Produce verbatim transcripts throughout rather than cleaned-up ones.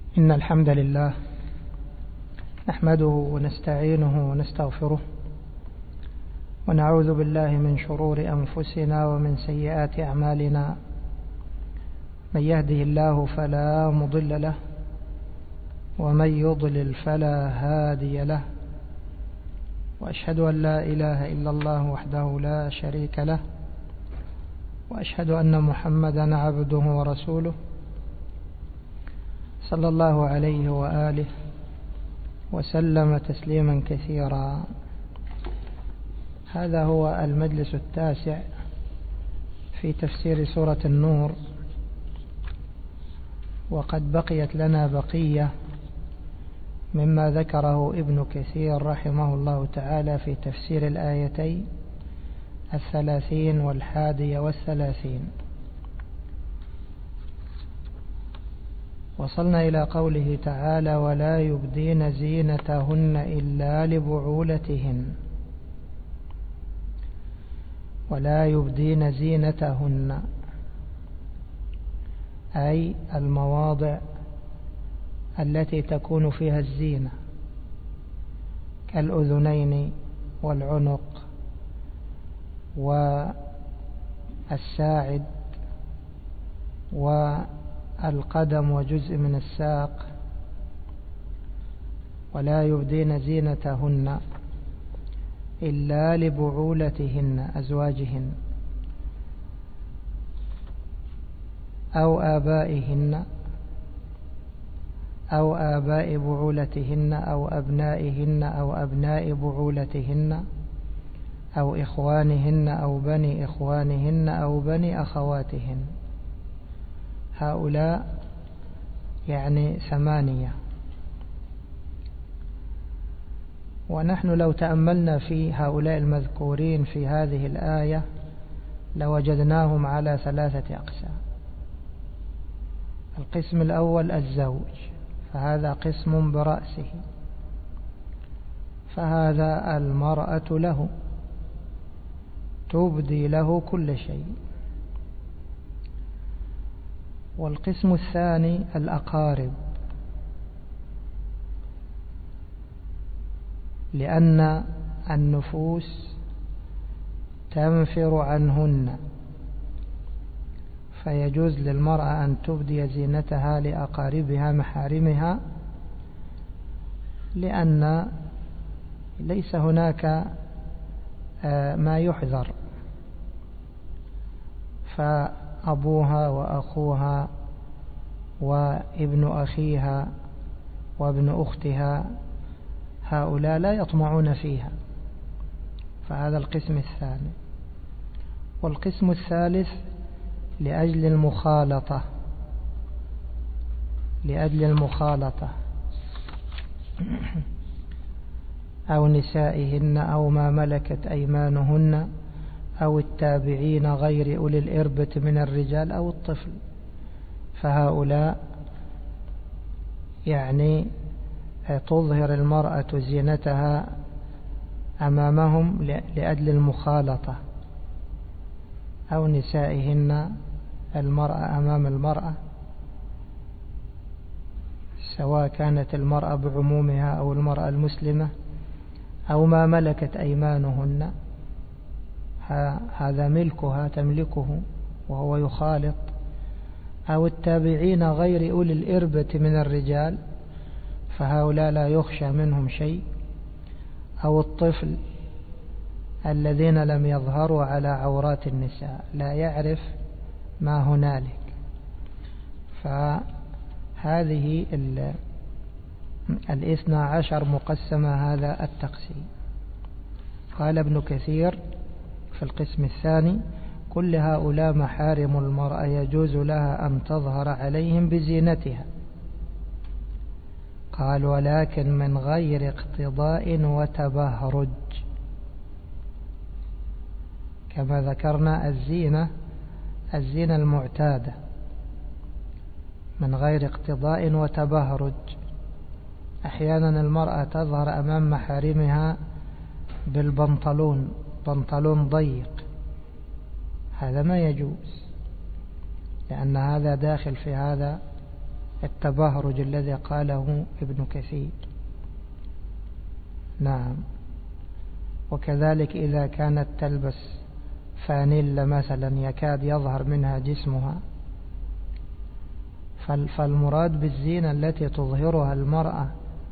إن الحمد لله نحمده ونستعينه ونستغفره ونعوذ بالله من شرور أنفسنا ومن سيئات أعمالنا. من يهده الله فلا مضل له ومن يضلل فلا هادي له، وأشهد أن لا إله إلا الله وحده لا شريك له، وأشهد أن محمدا عبده ورسوله صلى الله عليه وآله وسلم تسليما كثيرا. هذا هو المجلس التاسع في تفسير سورة النور، وقد بقيت لنا بقية مما ذكره ابن كثير رحمه الله تعالى في تفسير الآيتين الثلاثين والحادية والثلاثين. وصلنا إلى قوله تعالى: ولا يبدين زينتهن إلا لبعولتهن. ولا يبدين زينتهن أي المواضع التي تكون فيها الزينة كالأذنين والعنق والساعد والقدم وجزء من الساق. ولا يبدين زينتهن إلا لبعولتهن أزواجهن أو آبائهن أو آباء بعولتهن أو أبنائهن أو أبناء بعولتهن أو إخوانهن أو بني إخوانهن أو بني أخواتهن. هؤلاء يعني ثمانية. ونحن لو تأملنا في هؤلاء المذكورين في هذه الآية لوجدناهم على ثلاثة أقسام. القسم الأول الزوج، فهذا قسم برأسه، فهذا المرأة له تبدي له كل شيء. والقسم الثاني الأقارب، لأن النفوس تنفر عنهن، فيجوز للمرأة أن تبدي زينتها لأقاربها محارمها، لأن ليس هناك ما يحذر، فأبوها وأخوها وابن أخيها وابن أختها هؤلاء لا يطمعون فيها، فهذا القسم الثاني. والقسم الثالث لأجل المخالطة لأجل المخالطة أو نسائهن أو ما ملكت أيمانهن أو التابعين غير أولي الإربة من الرجال أو الطفل، فهؤلاء يعني تظهر المرأة زينتها أمامهم لأجل المخالطة، أو نسائهن المرأة أمام المرأة، سواء كانت المرأة بعمومها أو المرأة المسلمة، أو ما ملكت أيمانهن، هذا ملكها تملكه وهو يخالط، أو التابعين غير أولي الإربة من الرجال، فهؤلاء لا يخشى منهم شيء، أو الطفل الذين لم يظهروا على عورات النساء، لا يعرف ما هنالك. فهذه الاثنى عشر مقسمة هذا التقسيم. قال ابن كثير في القسم الثاني: كل هؤلاء محارم المرأة يجوز لها أن تظهر عليهم بزينتها. قال: ولكن من غير اقتضاء وتبهرج، كما ذكرنا الزينة الزينة المعتادة، من غير اقتضاء وتبهرج. أحيانا المرأة تظهر أمام محارمها بالبنطلون، بنطلون ضيق، هذا ما يجوز، لأن هذا داخل في هذا التبهرج الذي قاله ابن كثير. نعم. وكذلك إذا كانت تلبس فانيلا مثلا يكاد يظهر منها جسمها، فالمراد بالزينة التي تظهرها المرأة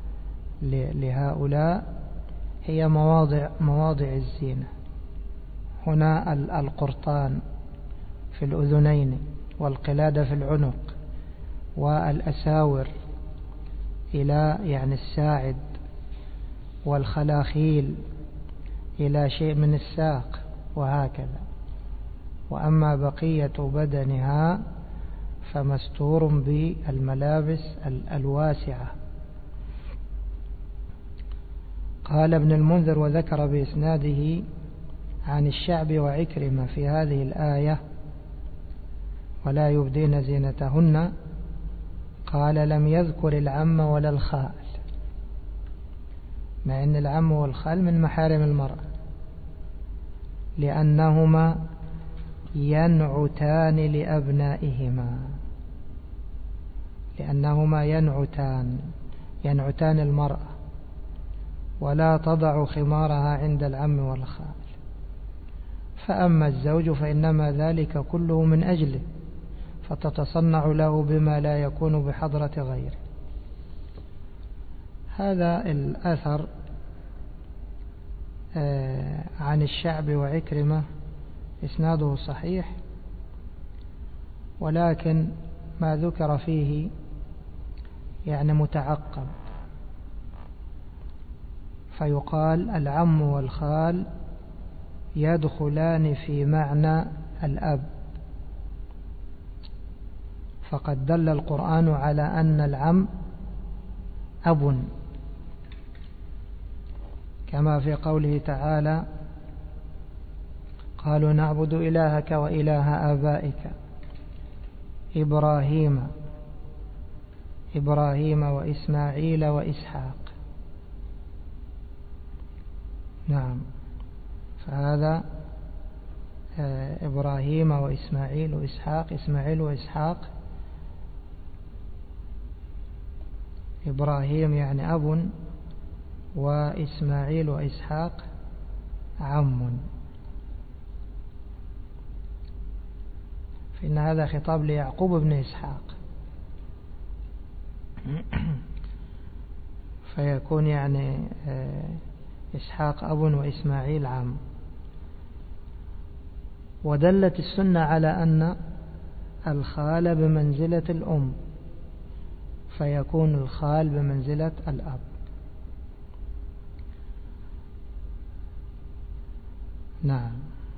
لهؤلاء هي مواضع مواضع الزينة. هنا القرطان في الأذنين، والقلادة في العنق، والأساور إلى يعني الساعد، والخلاخيل إلى شيء من الساق، وهكذا. وأما بقية بدنها فمستور بالملابس الواسعة. قال ابن المنذر وذكر بإسناده عن الشعبي وعكرمة في هذه الآية ولا يبدين زينتهن، قال لم يذكر العم ولا الخال، مع أن العم والخال من محارم المرأة، لأنهما ينعتان لأبنائهما، لأنهما ينعتان ينعتان المرأة، ولا تضع خمارها عند العم والخال. فأما الزوج فإنما ذلك كله من أجله، فتتصنع له بما لا يكون بحضرة غيره. هذا الأثر عن الشعبي وعكرمة إسناده صحيح، ولكن ما ذكر فيه يعني متعقب، فيقال العم والخال يدخلان في معنى الأب، فقد دل القرآن على أن العم أب، كما في قوله تعالى قالوا نعبد إلهك وإله آبائك إبراهيم إبراهيم وإسماعيل وإسحاق. نعم، فهذا إبراهيم وإسماعيل وإسحاق، إسماعيل وإسحاق، إبراهيم يعني أب، وإسماعيل وإسحاق عم. فإن هذا خطاب ليعقوب بن إسحاق، فيكون يعني إسحاق أب وإسماعيل عم. ودلت السنة على أن الخال بمنزلة الأم، فيكون الخال بمنزلة الأب. نعم.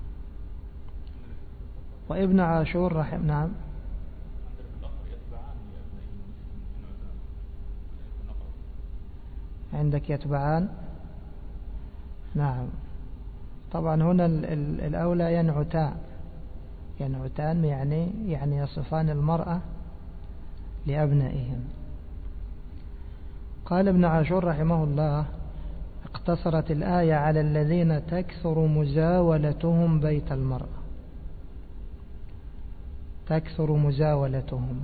وابن عاشور رحمه نعم عندك يتبعان. نعم، طبعا هنا الأولى ينعتان ينعتان يعني يعني يصفان المرأة لأبنائهم. قال ابن عاشور رحمه الله اقتصرت الآية على الذين تكثر مزاولتهم بيت المرأة، تكثر مزاولتهم.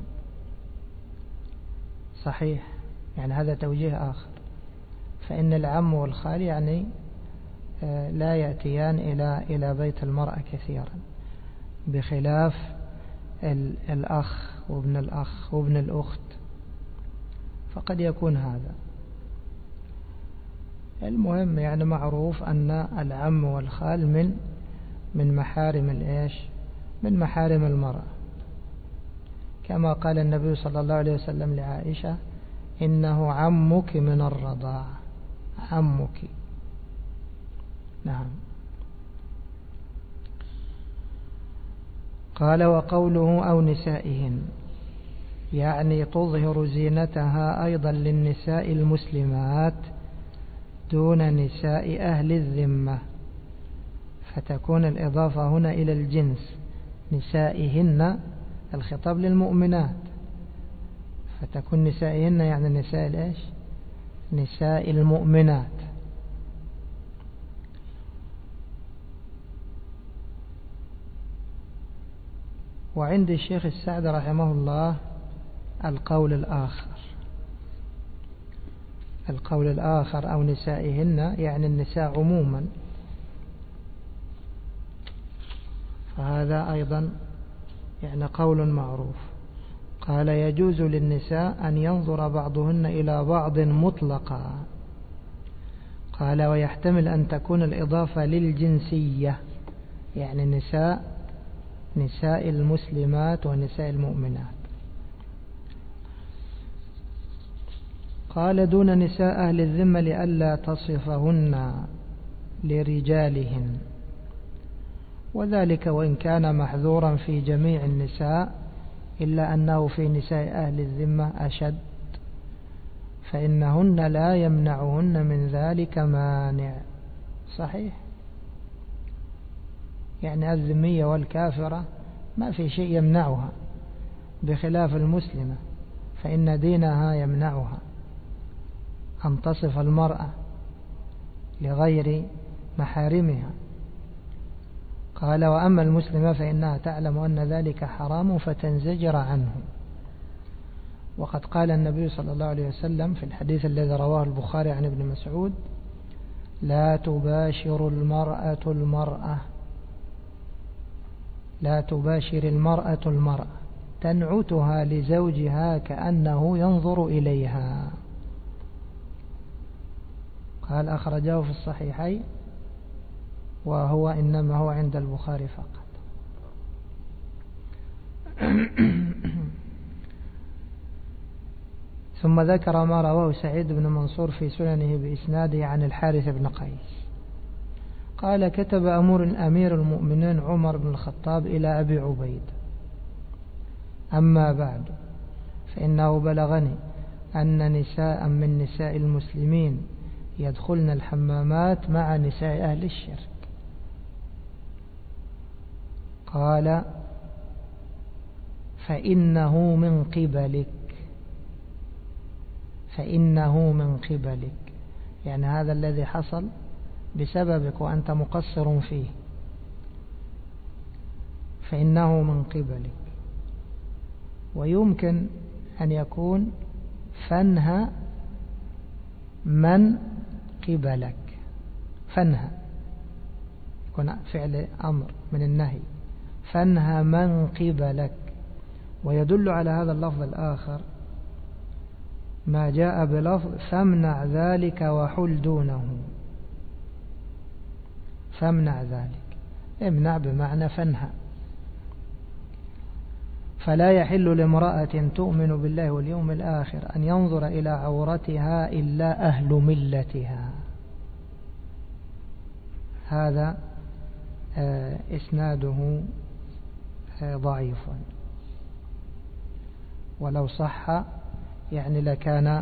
صحيح، يعني هذا توجيه آخر، فإن العم والخال يعني لا يأتيان إلى إلى بيت المرأة كثيرا، بخلاف الأخ وابن الأخ وابن الأخت، فقد يكون هذا. المهم يعني معروف أن العم والخال من من محارم الإيش من محارم المرأة، كما قال النبي صلى الله عليه وسلم لعائشة إنه عمك من الرضاعة، عمك. نعم. قال وقوله أو نسائهن، يعني تظهر زينتها أيضا للنساء المسلمات دون نساء أهل الذمة، فتكون الإضافة هنا إلى الجنس، نسائهن الخطاب للمؤمنات، فتكون نسائهن يعني نساء الإيش نساء المؤمنات. وعند الشيخ السعد رحمه الله القول الآخر. القول الآخر أو نسائهن يعني النساء عموما، فهذا أيضا يعني قول معروف. قال يجوز للنساء أن ينظر بعضهن إلى بعض مطلقا. قال ويحتمل أن تكون الإضافة للجنسية، يعني النساء نساء المسلمات ونساء المؤمنات. قال دون نساء أهل الذمة لئلا تصفهن لرجالهن، وذلك وإن كان محذورا في جميع النساء إلا أنه في نساء أهل الذمة أشد، فإنهن لا يمنعهن من ذلك مانع. صحيح، يعني الذمية والكافرة ما في شيء يمنعها، بخلاف المسلمة فإن دينها يمنعها أن تصف المرأة لغير محارمها. قال وأما المسلمة فإنها تعلم أن ذلك حرام فتنزجر عنه. وقد قال النبي صلى الله عليه وسلم في الحديث الذي رواه البخاري عن ابن مسعود: لا تباشر المرأة المرأة لا تباشر المرأة المرأة تنعتها لزوجها كأنه ينظر إليها. قال أخرجه في الصحيحين، وهو إنما هو عند البخاري فقط. ثم ذكر ما رواه سعيد بن منصور في سننه بإسناده عن الحارث بن قيس قال كتب أمور أمير المؤمنين عمر بن الخطاب إلى أبي عبيد: أما بعد، فإنه بلغني أن نساء من نساء المسلمين يدخلن الحمامات مع نساء أهل الشرك. قال فإنه من قبلك فإنه من قبلك يعني هذا الذي حصل بسببك وأنت مقصر فيه، فإنه من قبلك. ويمكن أن يكون فانهى من قبلك، فانهى يكون فعل أمر من النهي، فانهى من قبلك. ويدل على هذا اللفظ الآخر ما جاء بلفظ فامنع ذلك وحل دونه. فامنع ذلك، امنع بمعنى فانهى. فلا يحل لامرأة تؤمن بالله واليوم الآخر أن ينظر إلى عورتها إلا أهل ملتها. هذا إسناده ضعيف، ولو صح يعني لكان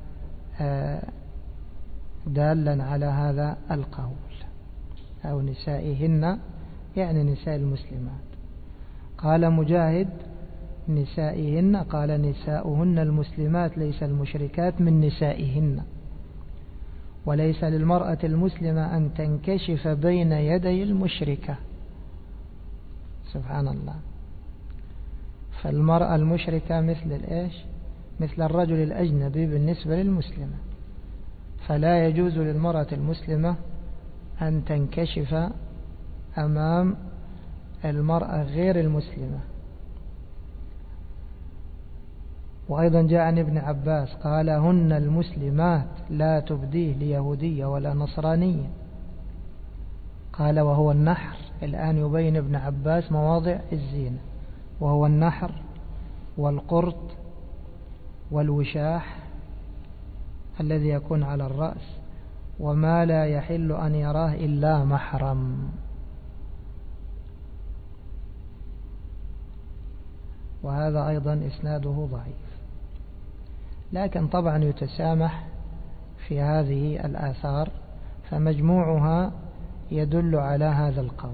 دالا على هذا القول. أو نسائهن يعني نساء المسلمات. قال مجاهد نسائهن، قال نساؤهن المسلمات ليس المشركات من نسائهن. وليس للمرأة المسلمة أن تنكشف بين يدي المشركة. سبحان الله. فالمرأة المشركة مثل الإيش؟ مثل الرجل الأجنبي بالنسبة للمسلمة، فلا يجوز للمرأة المسلمة أن تنكشف أمام المرأة غير المسلمة. وأيضا جاء عن ابن عباس قال هن المسلمات لا تبديه ليهودية ولا نصرانية. قال وهو النحر. الآن يبين ابن عباس مواضع الزينة، وهو النحر والقرط والوشاح الذي يكون على الرأس، وما لا يحل أن يراه إلا محرم. وهذا أيضا إسناده ضعيف، لكن طبعا يتسامح في هذه الآثار، فمجموعها يدل على هذا القول.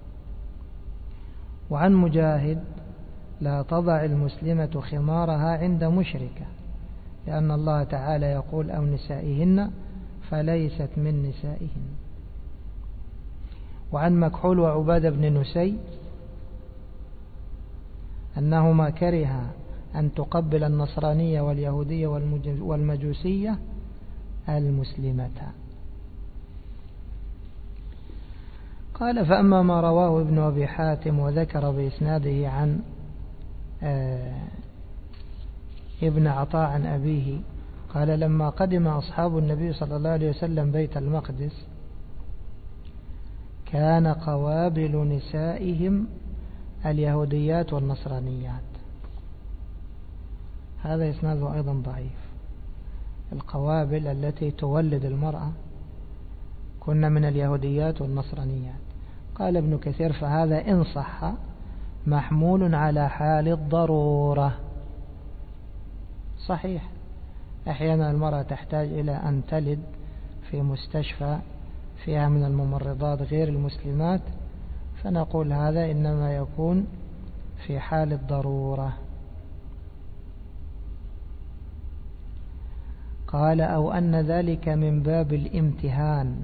وعن مجاهد لا تضع المسلمة خمارها عند مشركة، لأن الله تعالى يقول أو نسائهن فليست من نسائهن. وعن مكحول وعبادة بن نسي أنهما كره أن تقبل النصرانية واليهودية والمجوسية المسلمة. قال فأما ما رواه ابن أبي حاتم وذكر بإسناده عن ابن عطاء عن أبيه قال لما قدم أصحاب النبي صلى الله عليه وسلم بيت المقدس كان قوابل نسائهم اليهوديات والنصرانيات. هذا إسناده أيضا ضعيف. القوابل التي تولد المرأة كنا من اليهوديات والنصرانيات. قال ابن كثير فهذا إن صح محمول على حال الضرورة. صحيح أحيانا المرأة تحتاج إلى أن تلد في مستشفى فيها من الممرضات غير المسلمات، فنقول هذا إنما يكون في حال الضرورة. قال أو أن ذلك من باب الامتهان،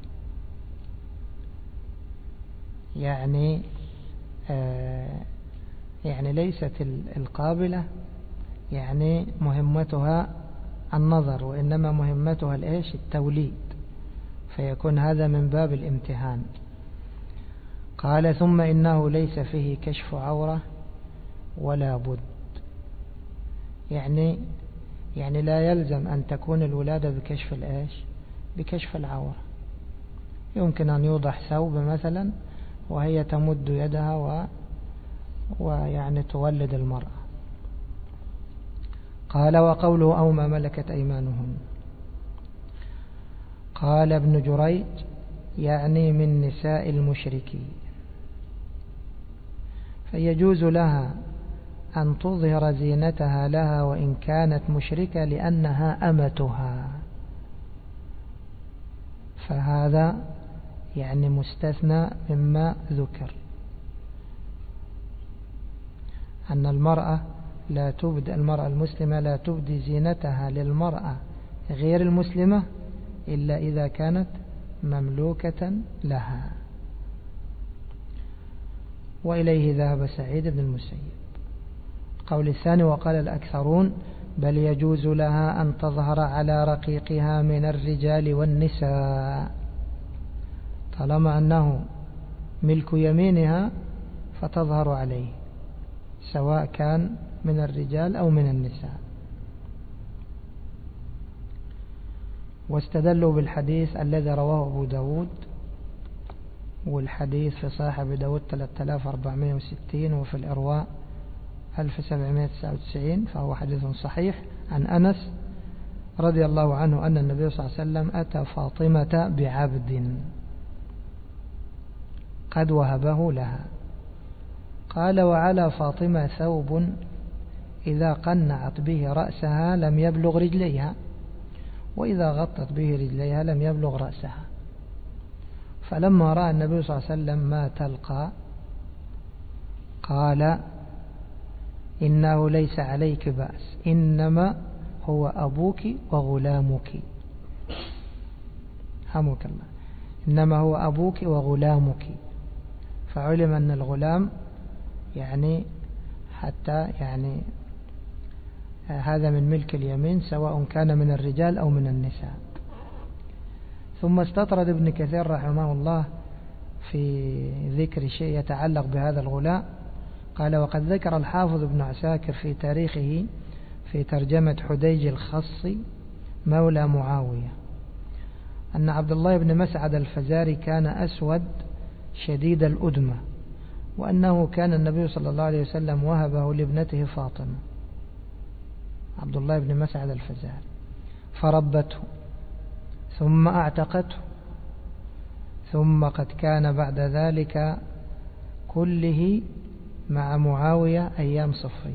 يعني آه يعني ليست القابلة يعني مهمتها النظر، وإنما مهمتها الإيش التوليد، فيكون هذا من باب الامتهان. قال ثم إنه ليس فيه كشف عورة ولا بد، يعني يعني لا يلزم أن تكون الولادة بكشف الإيش بكشف العورة. يمكن أن يوضح ثوب مثلا وهي تمد يدها و ويعني تولد المرأة. قال وقوله أو ما ملكت أيمانهم، قال ابن جريج يعني من نساء المشركين، فيجوز لها أن تظهر زينتها لها وإن كانت مشركة لأنها أمتها، فهذا يعني مستثنى مما ذكر، أن المرأة لا تبدي المرأة المسلمة لا تبدي زينتها للمرأة غير المسلمة إلا إذا كانت مملوكة لها. وإليه ذهب سعيد بن المسيب. القول الثاني وقال الأكثرون بل يجوز لها أن تظهر على رقيقها من الرجال والنساء، طالما أنه ملك يمينها فتظهر عليه سواء كان من الرجال أو من النساء. واستدلوا بالحديث الذي رواه أبو داود، والحديث في صحيح أبي داود ثلاثة آلاف وأربعمائة وستين وفي الإرواء ألف وسبعمائة وتسعة وتسعين، فهو حديث صحيح عن أنس رضي الله عنه أن النبي صلى الله عليه وسلم أتى فاطمة بعبد قد وهبه لها، قال وعلى فاطمة ثوب إذا قنعت به رأسها لم يبلغ رجليها، وإذا غطت به رجليها لم يبلغ رأسها. فلما رأى النبي صلى الله عليه وسلم ما تلقى قال إنه ليس عليك بأس، إنما هو أبوك وغلامك، حمك الله، إنما هو أبوك وغلامك. فعلم أن الغلام يعني حتى يعني هذا من ملك اليمين سواء كان من الرجال أو من النساء. ثم استطرد ابن كثير رحمه الله في ذكر شيء يتعلق بهذا الغلام. قال وقد ذكر الحافظ ابن عساكر في تاريخه في ترجمة حديج الخصي مولى معاوية أن عبد الله بن مسعد الفزاري كان أسود شديد الأدمة، وأنه كان النبي صلى الله عليه وسلم وهبه لابنته فاطمة، عبد الله بن مسعد الفزاري، فربته ثم اعتقته، ثم قد كان بعد ذلك كله مع معاوية أيام صفين.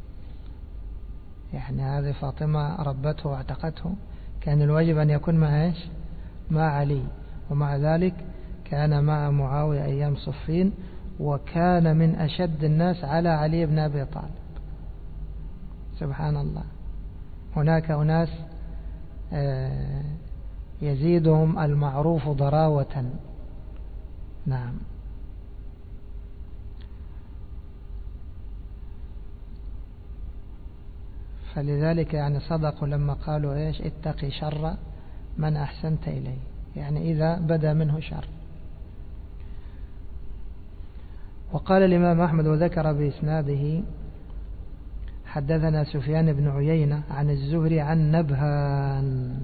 يعني هذه فاطمة ربته واعتقته، كان الواجب أن يكون مع إيش؟ مع علي، ومع ذلك كان مع معاوية أيام صفين، وكان من أشد الناس على علي بن أبي طالب. سبحان الله، هناك أناس يزيدهم المعروف ضراوة. نعم. فلذلك يعني صدقوا لما قالوا إيش اتقي شر من أحسنت إليه، يعني إذا بدا منه شر. وقال الإمام أحمد وذكر بإسناده حدثنا سفيان بن عيينة عن الزهري عن نبهان.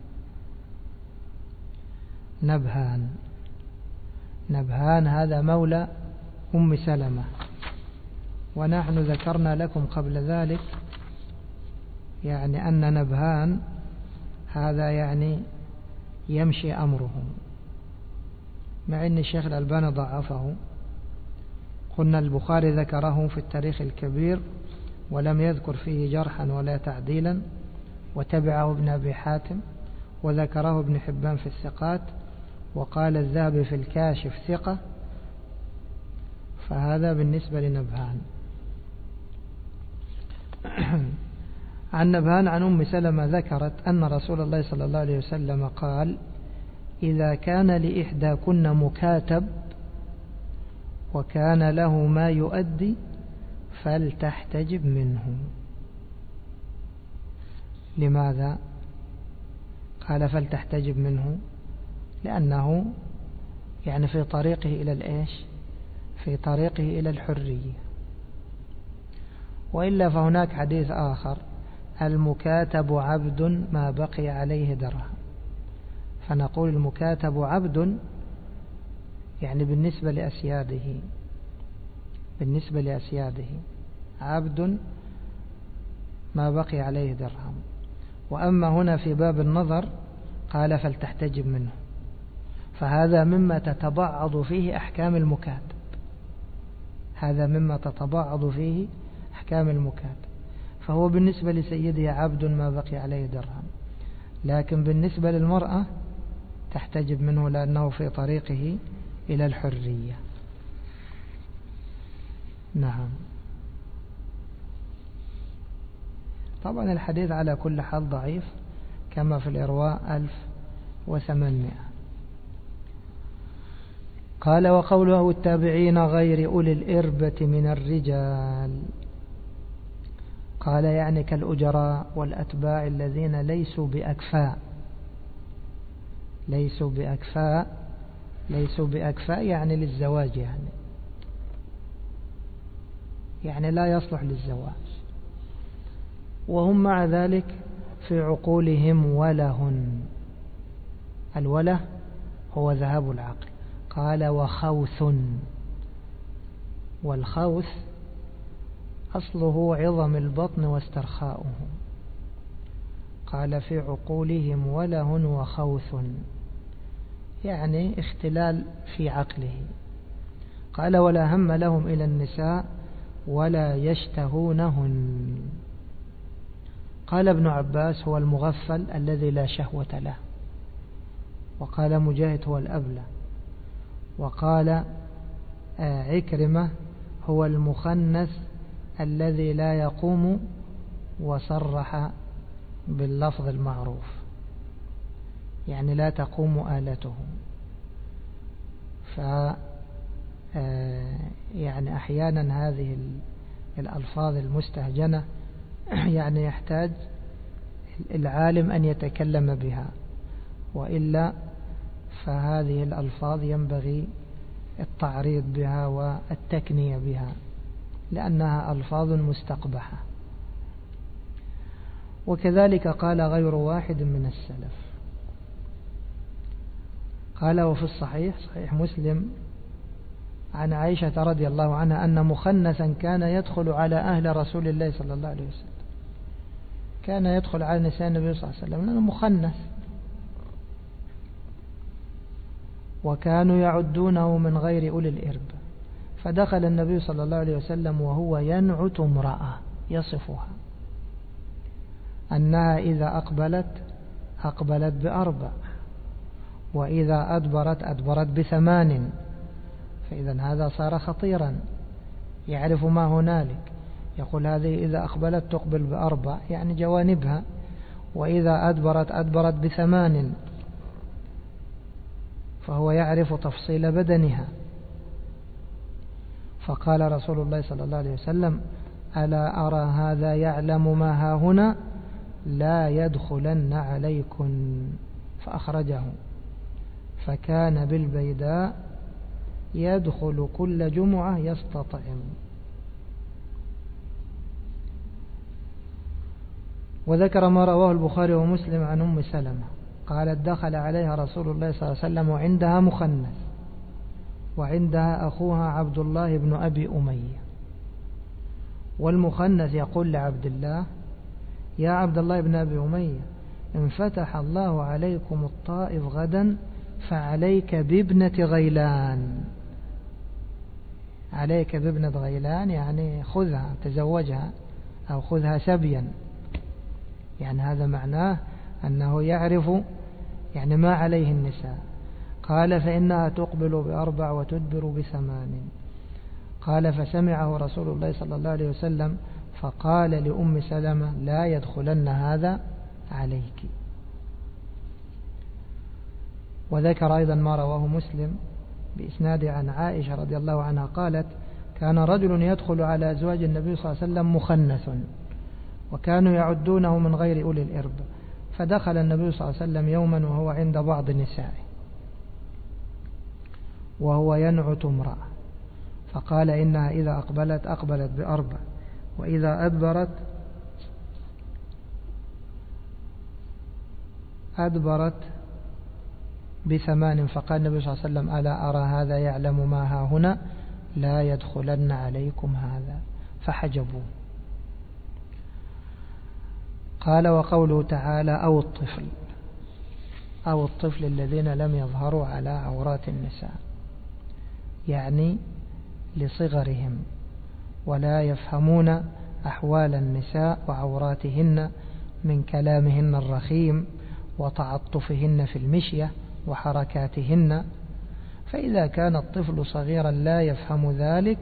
نبهان نبهان هذا مولى أم سلمة، ونحن ذكرنا لكم قبل ذلك يعني أن نبهان هذا يعني يمشي أمره، مع أن الشيخ الألباني ضعفه. قلنا البخاري ذكره في التاريخ الكبير ولم يذكر فيه جرحا ولا تعديلا، وتبعه ابن أبي حاتم، وذكره ابن حبان في الثقات، وقال الذهبي في الكاشف ثقة. فهذا بالنسبة لنبهان. عن نبهان عن أم سلمة ذكرت أن رسول الله صلى الله عليه وسلم قال: إذا كان لإحداكن مكاتب وكان له ما يؤدي فلتحتجب منه. لماذا قال فلتحتجب منه؟ لأنه يعني في طريقه إلى الإيش في طريقه إلى الحرية. وإلا فهناك حديث آخر: المكاتب عبد ما بقي عليه درهم. فنقول المكاتب عبد يعني بالنسبة لأسياده بالنسبة لأسياده عبد ما بقي عليه درهم. وأما هنا في باب النظر قال فلتحتجب منه، فهذا مما تتبعض فيه أحكام المكاتب هذا مما تتبعض فيه أحكام المكاتب. فهو بالنسبة لسيده عبد ما بقي عليه درهم، لكن بالنسبة للمرأة تحتجب منه لأنه في طريقه إلى الحرية. نعم. طبعا الحديث على كل حال ضعيف كما في الإرواء ألف وثمانمائة. قال: وقوله التابعين غير أولي الإربة من الرجال، قال يعني كالأجراء والأتباع الذين ليسوا بأكفاء ليسوا بأكفاء ليسوا بأكفاء يعني للزواج، يعني يعني لا يصلح للزواج، وهم مع ذلك في عقولهم ولهن. الوله هو ذهاب العقل. قال: وخوث، والخوث أصله عظم البطن واسترخاؤه. قال: في عقولهم ولهن وخوث، يعني اختلال في عقله. قال: ولا هم لهم إلى النساء ولا يشتهونهن. قال ابن عباس: هو المغفل الذي لا شهوة له. وقال مجاهد: هو الأبلة. وقال عكرمة: هو المخنث الذي لا يقوم، وصرح باللفظ المعروف، يعني لا تقوم آلته. ف يعني أحيانا هذه الألفاظ المستهجنة يعني يحتاج العالم أن يتكلم بها، وإلا فهذه الألفاظ ينبغي التعريض بها والتكنية بها، لأنها ألفاظ مستقبحة. وكذلك قال غير واحد من السلف. قال: وفي الصحيح صحيح مسلم عن عائشة رضي الله عنها أن مخنثا كان يدخل على أهل رسول الله صلى الله عليه وسلم، كان يدخل على نساء النبي صلى الله عليه وسلم لأنه مخنث، وكانوا يعدونه من غير أولي الإربة. فدخل النبي صلى الله عليه وسلم وهو ينعت امرأة يصفها أنها إذا أقبلت أقبلت بأربع، وإذا أدبرت أدبرت بثمان. فإذا هذا صار خطيرا، يعرف ما هنالك. يقول هذه إذا أقبلت تقبل بأربع يعني جوانبها، وإذا أدبرت أدبرت بثمان، فهو يعرف تفصيل بدنها. فقال رسول الله صلى الله عليه وسلم: ألا أرى هذا يعلم ما ها هنا لا يدخلن عليكن، فأخرجه، فكان بالبيداء يدخل كل جمعة يستطعم. وذكر ما رواه البخاري ومسلم عن أم سلمة قالت دخل عليها رسول الله صلى الله عليه وسلم وعندها مخنث وعندها أخوها عبد الله بن أبي أمية، والمخنث يقول لعبد الله: يا عبد الله بن أبي أمية، إن فتح الله عليكم الطائف غدا فعليك بابنة غيلان. عليك بابنة غيلان يعني خذها، تزوجها أو خذها سبيا، يعني هذا معناه أنه يعرف يعني ما عليه النساء. قال: فإنها تقبل بأربع وتدبر بثمان. قال: فسمعه رسول الله صلى الله عليه وسلم فقال لأم سلمة: لا يدخلن هذا عليك. وذكر أيضا ما رواه مسلم بإسناد عن عائشة رضي الله عنها قالت: كان رجل يدخل على أزواج النبي صلى الله عليه وسلم مخنث، وكانوا يعدونه من غير أولي الإرب، فدخل النبي صلى الله عليه وسلم يوما وهو عند بعض النساء وهو ينعت امرأة، فقال: إنها إذا أقبلت أقبلت بأربع، وإذا أدبرت أدبرت بثمان. فقال النبي صلى الله عليه وسلم: ألا أرى هذا يعلم ما ها هنا لا يدخلن عليكم هذا، فحجبوه. قال: وقوله تعالى: أو الطفل، أو الطفل الذين لم يظهروا على عورات النساء، يعني لصغرهم ولا يفهمون أحوال النساء وعوراتهن من كلامهن الرخيم وتعطفهن في المشية وحركاتهن. فإذا كان الطفل صغيرا لا يفهم ذلك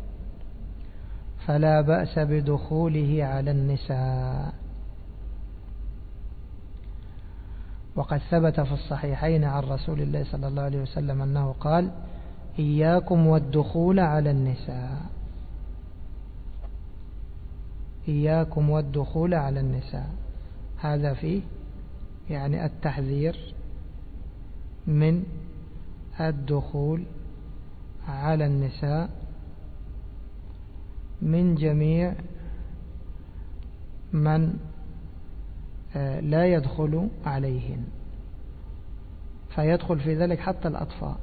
فلا بأس بدخوله على النساء. وقد ثبت في الصحيحين عن رسول الله صلى الله عليه وسلم أنه قال: إياكم والدخول على النساء، إياكم والدخول على النساء. هذا فيه يعني التحذير من الدخول على النساء من جميع من لا يدخل عليهن، فيدخل في ذلك حتى الأطفال.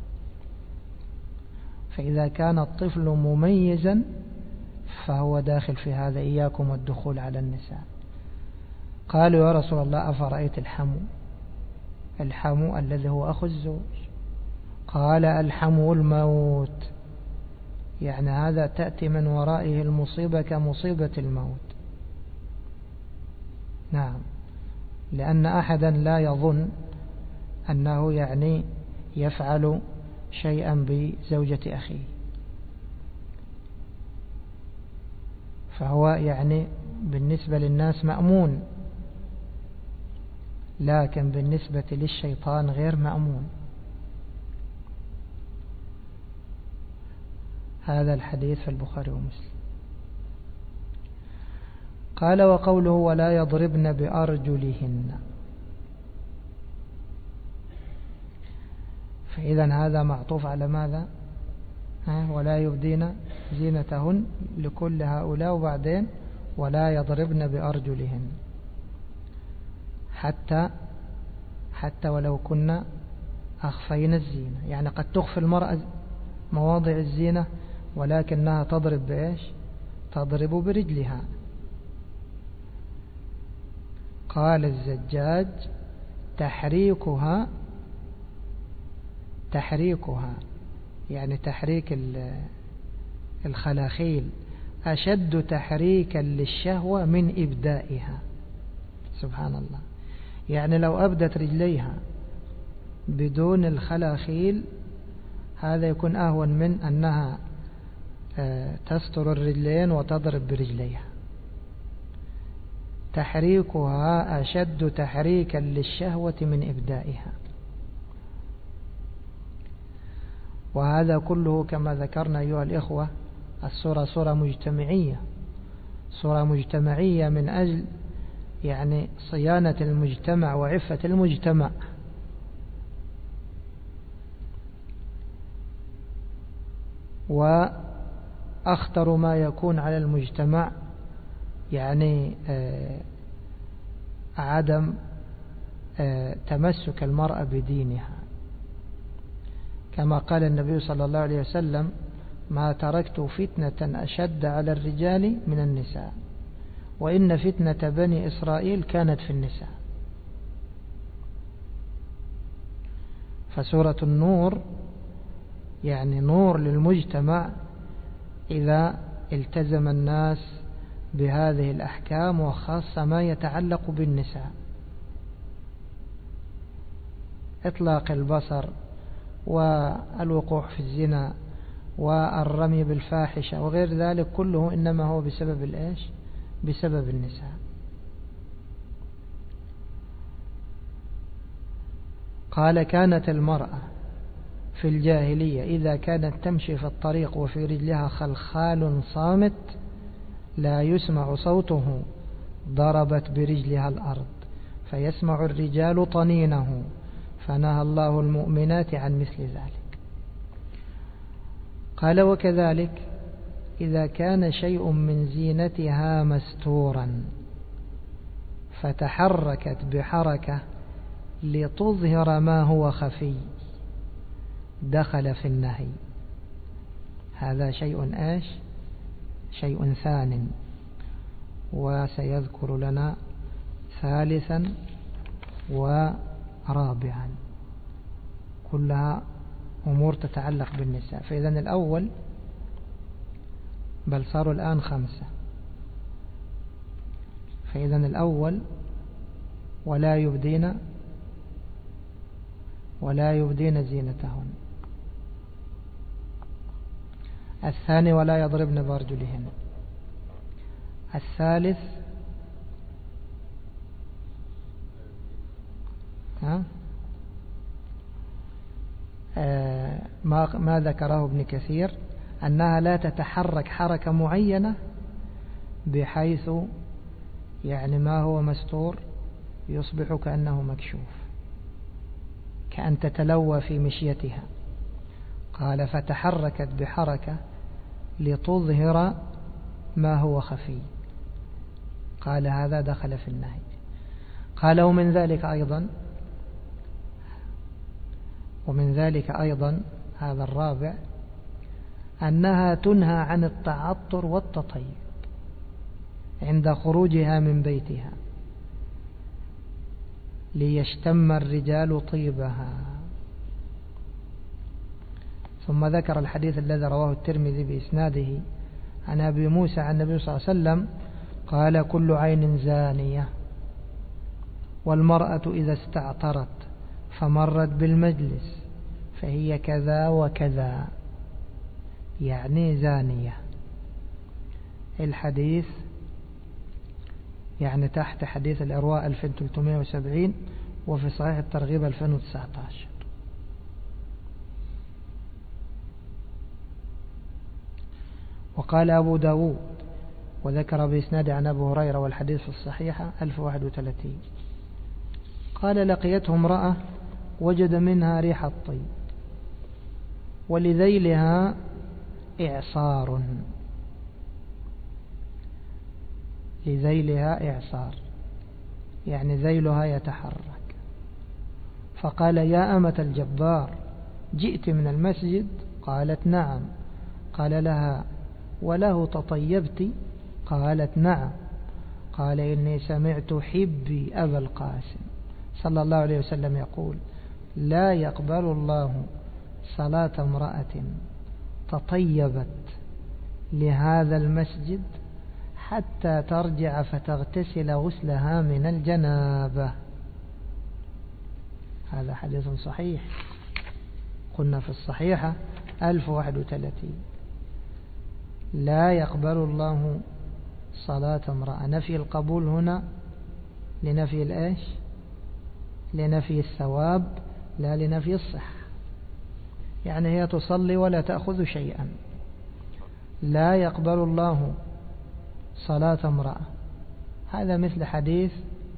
فإذا كان الطفل مميزا فهو داخل في هذا: إياكم والدخول على النساء. قالوا: يا رسول الله أفرأيت الحمو؟ الحمو الذي هو أخو الزوج. قال: الحمو الموت، يعني هذا تأتي من ورائه المصيبة كمصيبة الموت. نعم، لأن أحدا لا يظن أنه يعني يفعل شيئا بزوجة أخيه، فهو يعني بالنسبة للناس مأمون، لكن بالنسبة للشيطان غير مأمون. هذا الحديث في البخاري ومسلم. قال: وقوله: ولا يضربن بأرجلهن، فإذا هذا معطوف على ماذا؟ ولا يبدين زينتهن لكل هؤلاء، وبعدين ولا يضربن بأرجلهن، حتى حتى ولو كنا أخفين الزينة، يعني قد تخفي المرأة مواضع الزينة ولكنها تضرب بإيش؟ تضرب برجلها. قال الزجاج: تحريكها تحريكها يعني تحريك الخلاخيل أشد تحريكا للشهوة من إبدائها. سبحان الله، يعني لو أبدت رجليها بدون الخلاخيل هذا يكون أهون من أنها تستر الرجلين وتضرب برجليها. تحريكها أشد تحريكا للشهوة من إبدائها. وهذا كله كما ذكرنا أيها الإخوة الصورة صورة مجتمعية، صورة مجتمعية من أجل يعني صيانة المجتمع وعفة المجتمع. وأخطر ما يكون على المجتمع يعني عدم تمسك المرأة بدينها، كما قال النبي صلى الله عليه وسلم: ما تركت فتنة أشد على الرجال من النساء، وإن فتنة بني إسرائيل كانت في النساء. فسورة النور يعني نور للمجتمع إذا التزم الناس بهذه الأحكام، وخاصة ما يتعلق بالنساء. إطلاق البصر والوقوع في الزنا والرمي بالفاحشة وغير ذلك كله إنما هو بسبب الإيش؟ بسبب النساء. قال: كانت المرأة في الجاهلية إذا كانت تمشي في الطريق وفي رجلها خلخال صامت لا يسمع صوته ضربت برجلها الأرض فيسمع الرجال طنينه، فنهى الله المؤمنات عن مثل ذلك. قال: وكذلك إذا كان شيء من زينتها مستورا فتحركت بحركة لتظهر ما هو خفي دخل في النهي. هذا شيء ايش؟ شيء ثان، وسيذكر لنا ثالثا ورابعا، كلها أمور تتعلق بالنساء. فإذن الأول، بل صاروا الآن خمسة. فإذن الأول: ولا يبدين ولا يبدين زينتهن. الثاني: ولا يضربن بأرجلهن. الثالث: ها؟ آه ما, ما ذكره ابن كثير أنها لا تتحرك حركة معينة بحيث يعني ما هو مستور يصبح كأنه مكشوف، كأن تتلوى في مشيتها. قال: فتحركت بحركة لتظهر ما هو خفي. قال: هذا دخل في النهي. قال: ومن ذلك أيضا ومن ذلك أيضا هذا الرابع: أنها تنهى عن التعطر والتطيب عند خروجها من بيتها ليشتم الرجال طيبها. ثم ذكر الحديث الذي رواه الترمذي بإسناده عن أبي موسى عن النبي صلى الله عليه وسلم قال: كل عين زانية، والمرأة إذا استعطرت فمرت بالمجلس فهي كذا وكذا، يعني زانية. الحديث يعني تحت حديث الإرواء ألف وثلاثمائة وسبعين، وفي صحيح الترغيب ألفين وتسعة عشر. وقال أبو داود وذكر بإسناد عن أبو هريرة والحديث في الصحيحة ألف وواحد وثلاثين، قال: لقيته امرأة وجد منها ريح الطيب ولذيلها إعصار. لذيلها إعصار يعني ذيلها يتحرك. فقال: يا أمة الجبار، جئت من المسجد؟ قالت: نعم. قال لها: وله تطيبت؟ قالت: نعم. قال: إني سمعت حبي أبا القاسم صلى الله عليه وسلم يقول: لا يقبل الله صلاة امرأة تطيبت لهذا المسجد حتى ترجع فتغتسل غسلها من الجنابة. هذا حديث صحيح، قلنا في الصحيحة ألف وواحد وثلاثين. لا يقبل الله صلاة امرأة. نفي القبول هنا لنفي الإيش؟ لنفي الثواب، لا لنفي الصحة. يعني هي تصلي ولا تأخذ شيئا. لا يقبل الله صلاة امرأة. هذا مثل حديث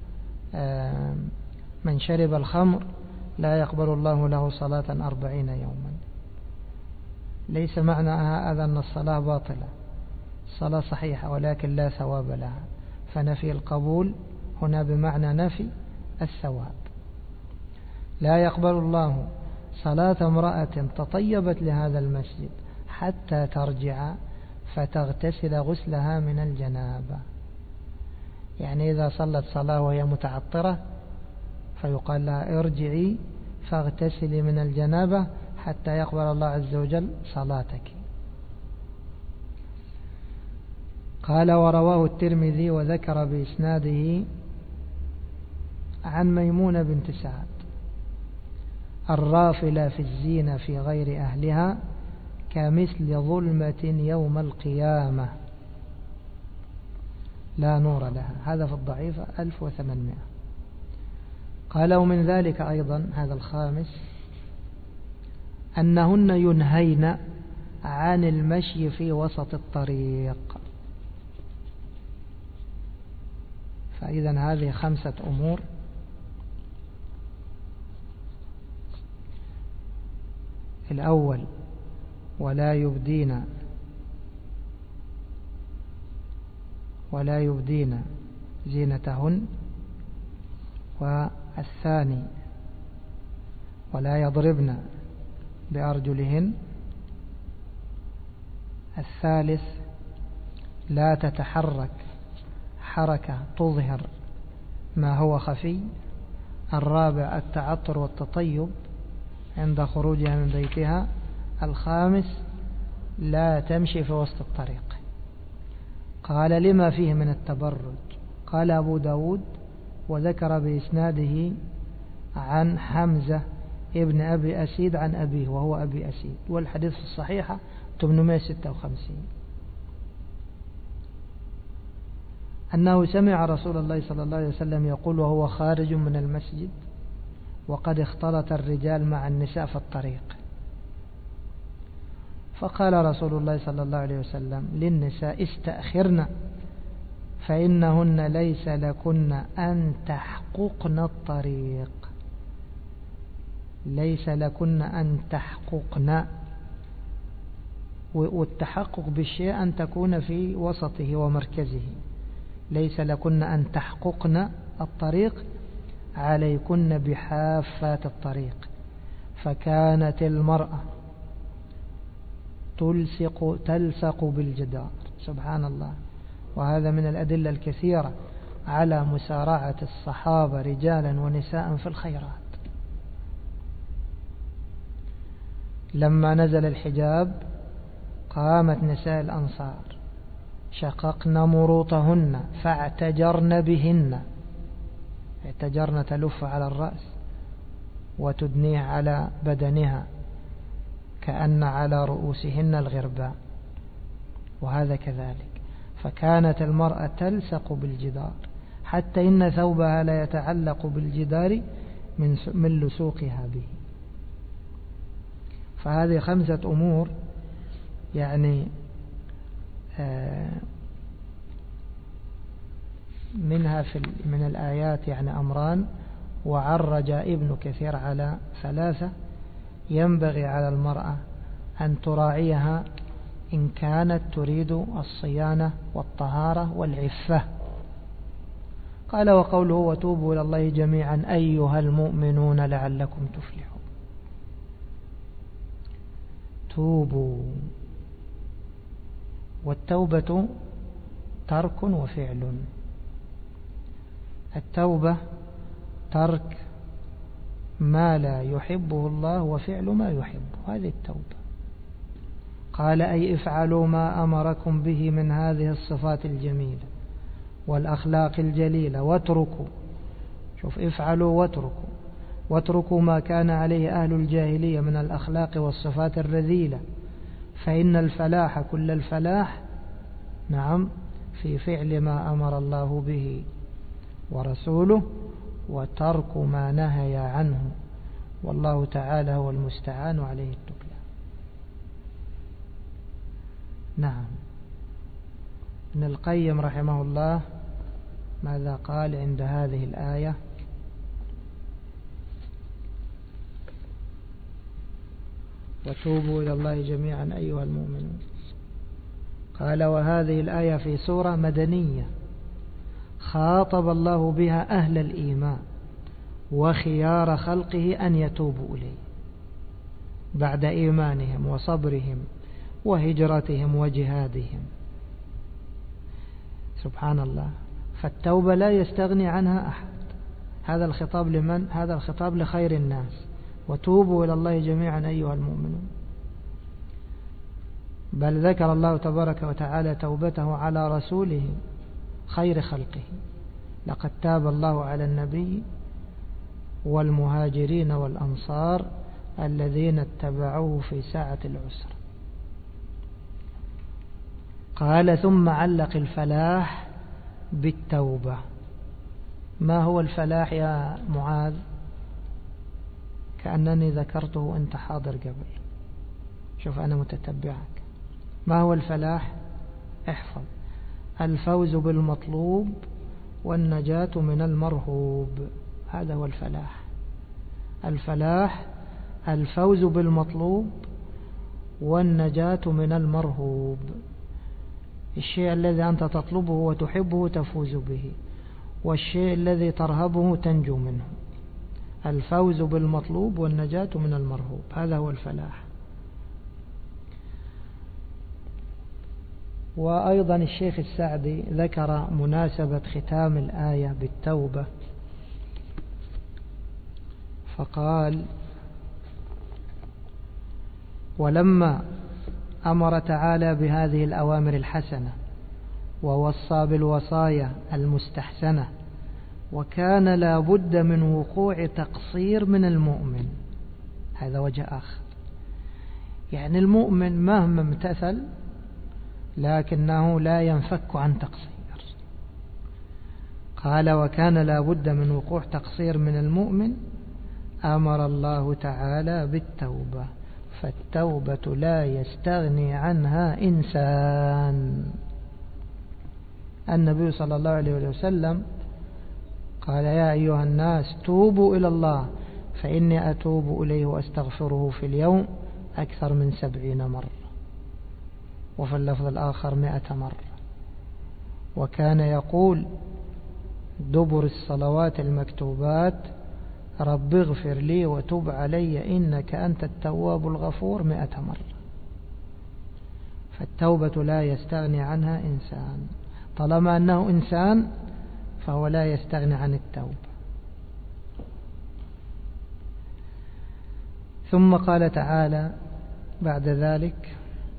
من شرب الخمر لا يقبل الله له صلاة أربعين يوما. ليس معنى هذا أن الصلاة باطلة، الصلاة صحيحة ولكن لا ثواب لها، فنفي القبول هنا بمعنى نفي الثواب. لا يقبل الله صلاة امرأة تطيبت لهذا المسجد حتى ترجع فتغتسل غسلها من الجنابة. يعني إذا صلت صلاة وهي متعطرة فيقال لها ارجعي فاغتسلي من الجنابة حتى يقبل الله عز وجل صلاتك. قال ورواه الترمذي وذكر بإسناده عن ميمونة بنت سعد الرافلة في الزينة في غير أهلها كمثل ظلمة يوم القيامة لا نور لها. هذا في الضعيفة ألف وثمانمائة. قال ومن ذلك أيضا هذا الخامس أنهن ينهين عن المشي في وسط الطريق. فإذا هذه خمسة أمور. الأول ولا يبدين ولا يبدين زينتهن، والثاني ولا يضربن بأرجلهن، الثالث لا تتحرك حركة تظهر ما هو خفي، الرابع التعطر والتطيب عند خروجها من بيتها، الخامس لا تمشي في وسط الطريق. قال لما فيه من التبرج. قال أبو داود وذكر بإسناده عن حمزة ابن أبي أسيد عن أبيه وهو أبي أسيد، والحديث في الصحيحة ثمانمائة وستة وخمسين، أنه سمع رسول الله صلى الله عليه وسلم يقول وهو خارج من المسجد وقد اختلط الرجال مع النساء في الطريق، فقال رسول الله صلى الله عليه وسلم للنساء استأخرن فإنهن ليس لكن أن تحققن الطريق، ليس لكن أن تحققن، والتحقق بالشيء أن تكون في وسطه ومركزه، ليس لكن أن تحققن الطريق، عليكن بحافات الطريق. فكانت المرأة تلصق تلصق بالجدار. سبحان الله. وهذا من الأدلة الكثيرة على مسارعة الصحابة رجالا ونساء في الخيرات. لما نزل الحجاب قامت نساء الأنصار شققن مروطهن فاعتجرن بهن، اعتجرن تلف على الرأس وتدنيه على بدنها كأن على رؤوسهن الغرباء، وهذا كذلك. فكانت المرأة تلصق بالجدار حتى إن ثوبها لا يتعلق بالجدار من لسوقها به. فهذه خمسة أمور يعني منها في من الآيات يعني أمران، وعرج ابن كثير على ثلاثة ينبغي على المرأة أن تراعيها إن كانت تريد الصيانة والطهارة والعفة. قال وقوله وتوبوا إلى الله جميعا أيها المؤمنون لعلكم تفلحون. توبوا، والتوبة ترك وفعل. التوبة ترك ما لا يحبه الله وفعل ما يحبه، هذه التوبة. قال أي افعلوا ما أمركم به من هذه الصفات الجميلة والأخلاق الجليلة واتركوا، شوف افعلوا واتركوا، واتركوا ما كان عليه أهل الجاهلية من الأخلاق والصفات الرذيلة، فإن الفلاح كل الفلاح نعم في فعل ما أمر الله به ورسوله وترك ما نهي عنه، والله تعالى هو المستعان عليه التكلان. نعم. ابن القيم رحمه الله ماذا قال عند هذه الآية؟ وتوبوا إلى الله جميعا أيها المؤمنون. قال: وهذه الآية في سورة مدنية خاطب الله بها أهل الإيمان وخيار خلقه أن يتوبوا إليه بعد إيمانهم وصبرهم وهجرتهم وجهادهم. سبحان الله. فالتوبة لا يستغني عنها أحد. هذا الخطاب لمن؟ هذا الخطاب لخير الناس. وتوبوا إلى الله جميعا أيها المؤمنون. بل ذكر الله تبارك وتعالى توبته على رسوله خير خلقه: لقد تاب الله على النبي والمهاجرين والأنصار الذين اتبعوه في ساعة العسر. قال: ثم علق الفلاح بالتوبة. ما هو الفلاح يا معاذ؟ كأنني ذكرته وأنت حاضر قبل. شوف أنا متتبعك. ما هو الفلاح؟ احفظ: الفوز بالمطلوب والنجاة من المرهوب. هذا هو الفلاح. الفلاح الفوز بالمطلوب والنجاة من المرهوب. الشيء الذي أنت تطلبه وتحبه تفوز به، والشيء الذي ترهبه تنجو منه. الفوز بالمطلوب والنجاة من المرهوب، هذا هو الفلاح. وأيضا الشيخ السعدي ذكر مناسبة ختام الآية بالتوبة، فقال: ولما أمر تعالى بهذه الأوامر الحسنة ووصى بالوصايا المستحسنة، وكان لا بد من وقوع تقصير من المؤمن. هذا وجه آخر. يعني المؤمن مهما امتثل لكنه لا ينفك عن تقصير. قال: وكان لا بد من وقوع تقصير من المؤمن، أمر الله تعالى بالتوبة، فالتوبة لا يستغني عنها إنسان. النبي صلى الله عليه وسلم قال: يا أيها الناس توبوا إلى الله فإني أتوب إليه وأستغفره في اليوم أكثر من سبعين مرة، وفي اللفظ الآخر مئة مرة. وكان يقول دبر الصلوات المكتوبات: رب اغفر لي وتب علي إنك أنت التواب الغفور مئة مرة. فالتوبة لا يستغني عنها إنسان. طالما أنه إنسان فهو لا يستغني عن التوبة. ثم قال تعالى بعد ذلك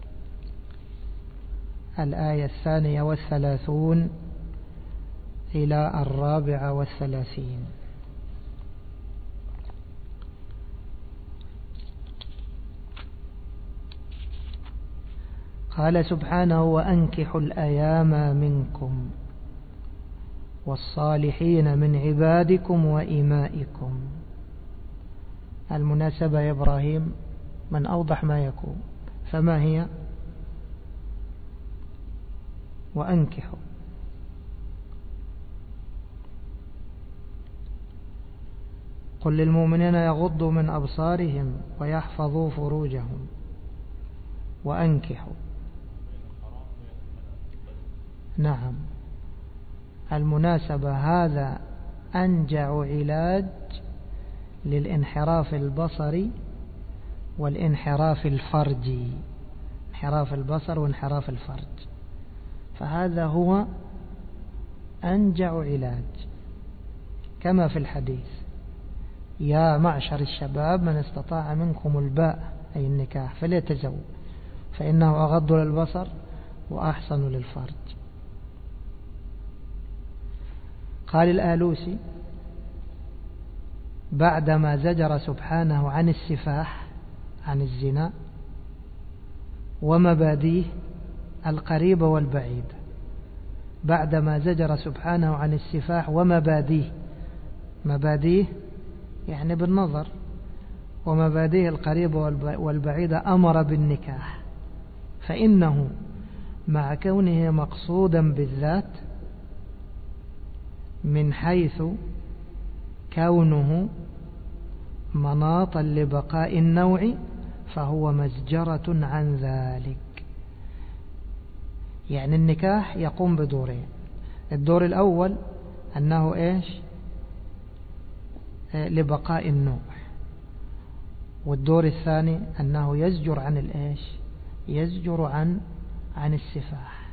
الآية الثانية والثلاثون إلى الرابعة والثلاثين: قال سبحانه: وأنكحوا الأيام منكم والصالحين من عبادكم وإمائكم. المناسبة يا إبراهيم من أوضح ما يكون، فما هي؟ وأنكحوا. قل للمؤمنين يغضوا من أبصارهم ويحفظوا فروجهم وأنكحوا. نعم، المناسبة هذا أنجع علاج للانحراف البصري والانحراف الفرجي. انحراف البصر وانحراف الفرج، فهذا هو أنجع علاج. كما في الحديث: يا معشر الشباب من استطاع منكم الباء أي النكاح فليتزوج فإنه أغض للبصر وأحسن للفرج. قال الآلوسي بعدما زجر سبحانه عن السفاح، عن الزنا ومباديه القريبة والبعيدة، بعدما زجر سبحانه عن السفاح ومباديه، مباديه يعني بالنظر، ومباديه القريبة والبعيدة، أمر بالنكاح، فإنه مع كونه مقصودا بالذات من حيث كونه مناطا لبقاء النوع، فهو مزجرة عن ذلك. يعني النكاح يقوم بدورين: الدور الأول أنه إيش؟ لبقاء النوع. والدور الثاني أنه يزجر عن الإيش؟ يزجر عن عن السفاح.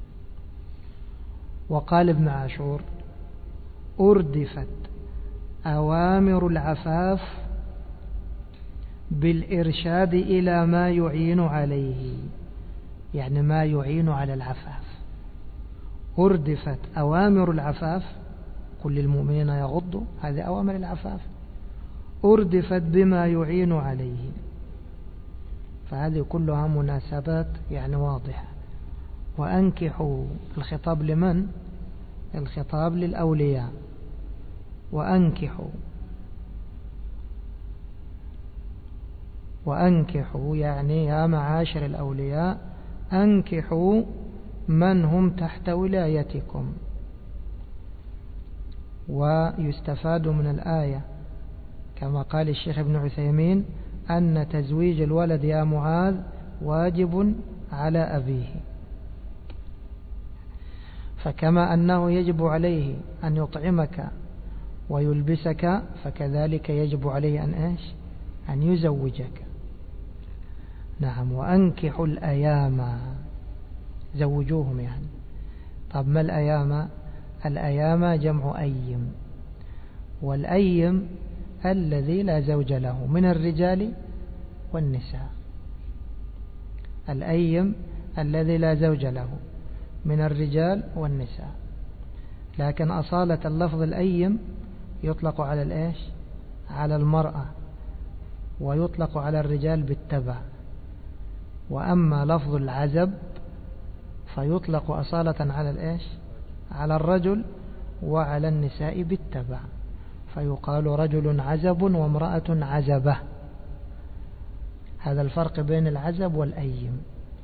وقال ابن عاشور: أردفت أوامر العفاف بالإرشاد إلى ما يعين عليه، يعني ما يعين على العفاف. أردفت أوامر العفاف، كل المؤمنين يغضوا، هذه أوامر العفاف، أردفت بما يعين عليه. فهذه كلها مناسبات يعني واضحة. وأنكحوا، الخطاب لمن؟ الخطاب للأولياء. وأنكحوا وأنكحوا يعني يا معاشر الأولياء أنكحوا من هم تحت ولايتكم. ويستفاد من الآية كما قال الشيخ ابن عثيمين أن تزويج الولد يا معاذ واجب على أبيه، فكما أنه يجب عليه أن يطعمك ويلبسك، فكذلك يجب عليه أن إيش؟ أن يزوجك. نعم. وأنكحوا الأيام، زوجوهم يعني. طب ما الأيام؟ الأيام جمع أيم، والأيم الذي لا زوج له من الرجال والنساء. الأيم الذي لا زوج له من الرجال والنساء. لكن أصالة اللفظ الأيم يطلق على الإيش؟ على المرأة، ويطلق على الرجال بالتبع. وأما لفظ العزب فيطلق أصالة على الإيش؟ على الرجل وعلى النساء بالتبع، فيقال رجل عزب وامرأة عزبة. هذا الفرق بين العزب والأيم.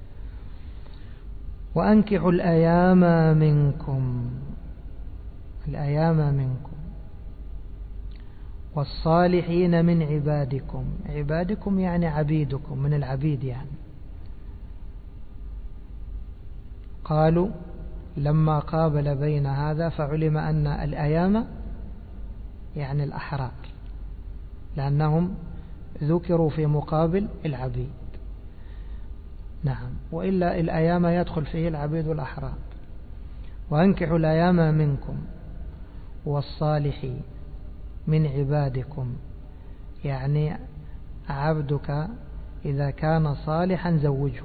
وأنكحوا الأيام منكم، الأيام منكم والصالحين من عبادكم. عبادكم يعني عبيدكم، من العبيد يعني. قالوا لما قابل بين هذا فعلم أن الأيام يعني الأحرار، لأنهم ذكروا في مقابل العبيد. نعم. وإلا الأيام يدخل فيه العبيد والأحرار. وأنكحوا الأيام منكم والصالحين من عبادكم، يعني عبدك إذا كان صالحا زوجه.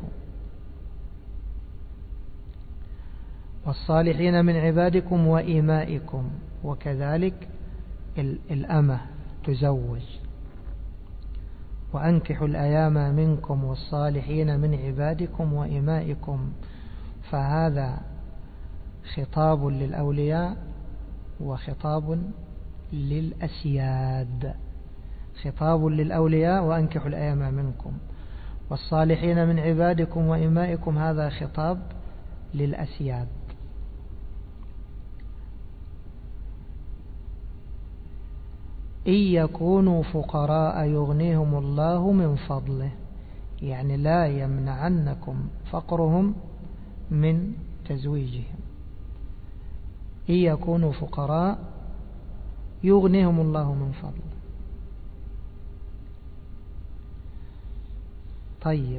والصالحين من عبادكم وإمائكم، وكذلك الأمة تزوج. وأنكحوا الأيام منكم والصالحين من عبادكم وإمائكم، فهذا خطاب للأولياء وخطاب للأسياد. خطاب للأولياء وأنكحوا الأيام منكم، والصالحين من عبادكم وإمائكم هذا خطاب للأسياد. إن يكونوا فقراء يغنيهم الله من فضله، يعني لا يمنعنكم فقرهم من تزويجهم. إن يكونوا فقراء يغنيهم الله من فضله. طيب،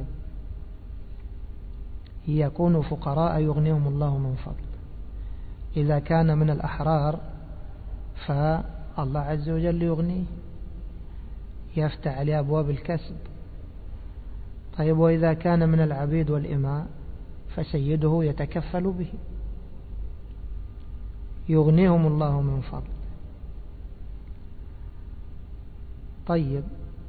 إن يكونوا فقراء يغنيهم الله من فضله، إذا كان من الأحرار فالله عز وجل يغنيه، يفتح عليه أبواب الكسب. طيب، وإذا كان من العبيد والإماء فسيده يتكفل به، يغنيهم الله من فضله. طيب،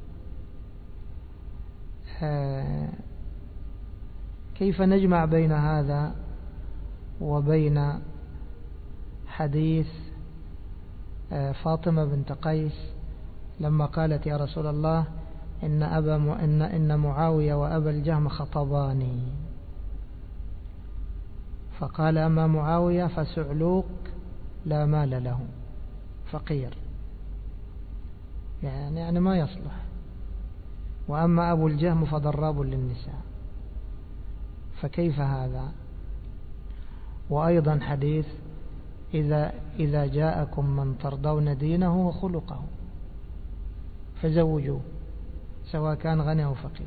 كيف نجمع بين هذا وبين حديث فاطمة بنت قيس لما قالت يا رسول الله إن, أبا م... إن... إن معاوية وأبا الجهم خطباني؟ فقال أما معاوية فسعلوك لا مال له، فقير يعني, يعني ما يصلح. وأما أبو الجهم فضراب للنساء. فكيف هذا؟ وأيضا حديث إذا, إذا جاءكم من ترضون دينه وخلقه فزوجوه سواء كان غني أو فقير.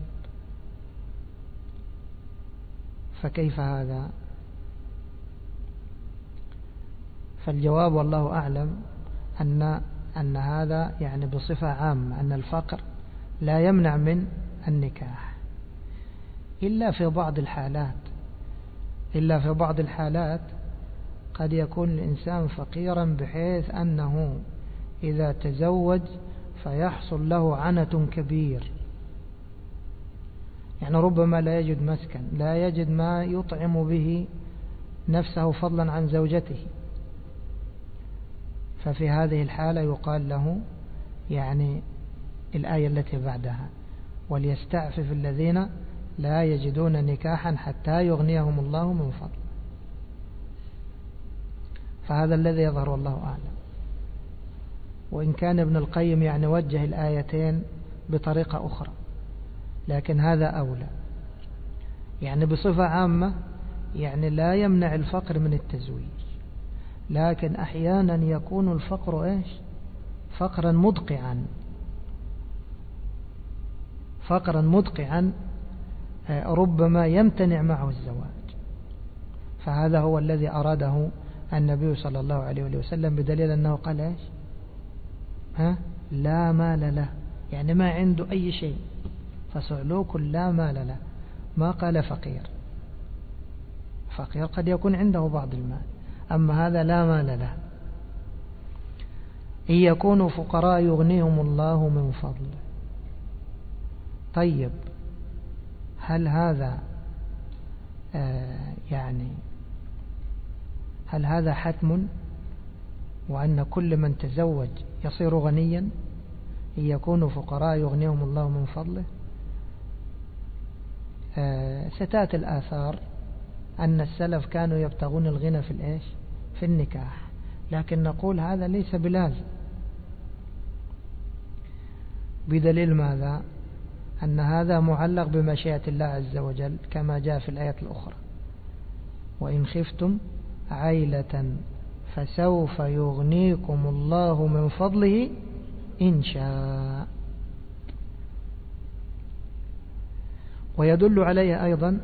فكيف هذا؟ فالجواب والله أعلم أن, أن هذا يعني بصفة عامة أن الفقر لا يمنع من النكاح إلا في بعض الحالات. إلا في بعض الحالات قد يكون الإنسان فقيرا بحيث أنه إذا تزوج فيحصل له عنة كبير، يعني ربما لا يجد مسكن، لا يجد ما يطعم به نفسه فضلا عن زوجته. ففي هذه الحالة يقال له يعني الآية التي بعدها وليستعفف الذين لا يجدون نكاحا حتى يغنيهم الله من فضل. فهذا الذي يظهر والله أعلم. وإن كان ابن القيم يعني وجه الآيتين بطريقة أخرى، لكن هذا أولى. يعني بصفة عامة يعني لا يمنع الفقر من التزويج، لكن أحيانا يكون الفقر إيش؟ فقرا مدقعا، فقرا مدقعا ربما يمتنع معه الزواج. فهذا هو الذي أراده النبي صلى الله عليه وسلم بدليل أنه قال إيش؟ ها؟ لا مال له، يعني ما عنده أي شيء، فسعلوك لا مال له، ما قال فقير. فقير قد يكون عنده بعض المال، أما هذا لا مال له. إن يكونوا فقراء يغنيهم الله من فضله. طيب هل هذا آه يعني هل هذا حتم وأن كل من تزوج يصير غنيا؟ إن يكونوا فقراء يغنيهم الله من فضله. آه ستأتي الآثار أن السلف كانوا يبتغون الغنى في الإيش؟ في النكاح، لكن نقول هذا ليس بلازم. بدليل ماذا؟ أن هذا معلق بمشيئة الله عز وجل كما جاء في الآية الأخرى وإن خفتم عيلة فسوف يغنيكم الله من فضله إن شاء. ويدل عليه أيضا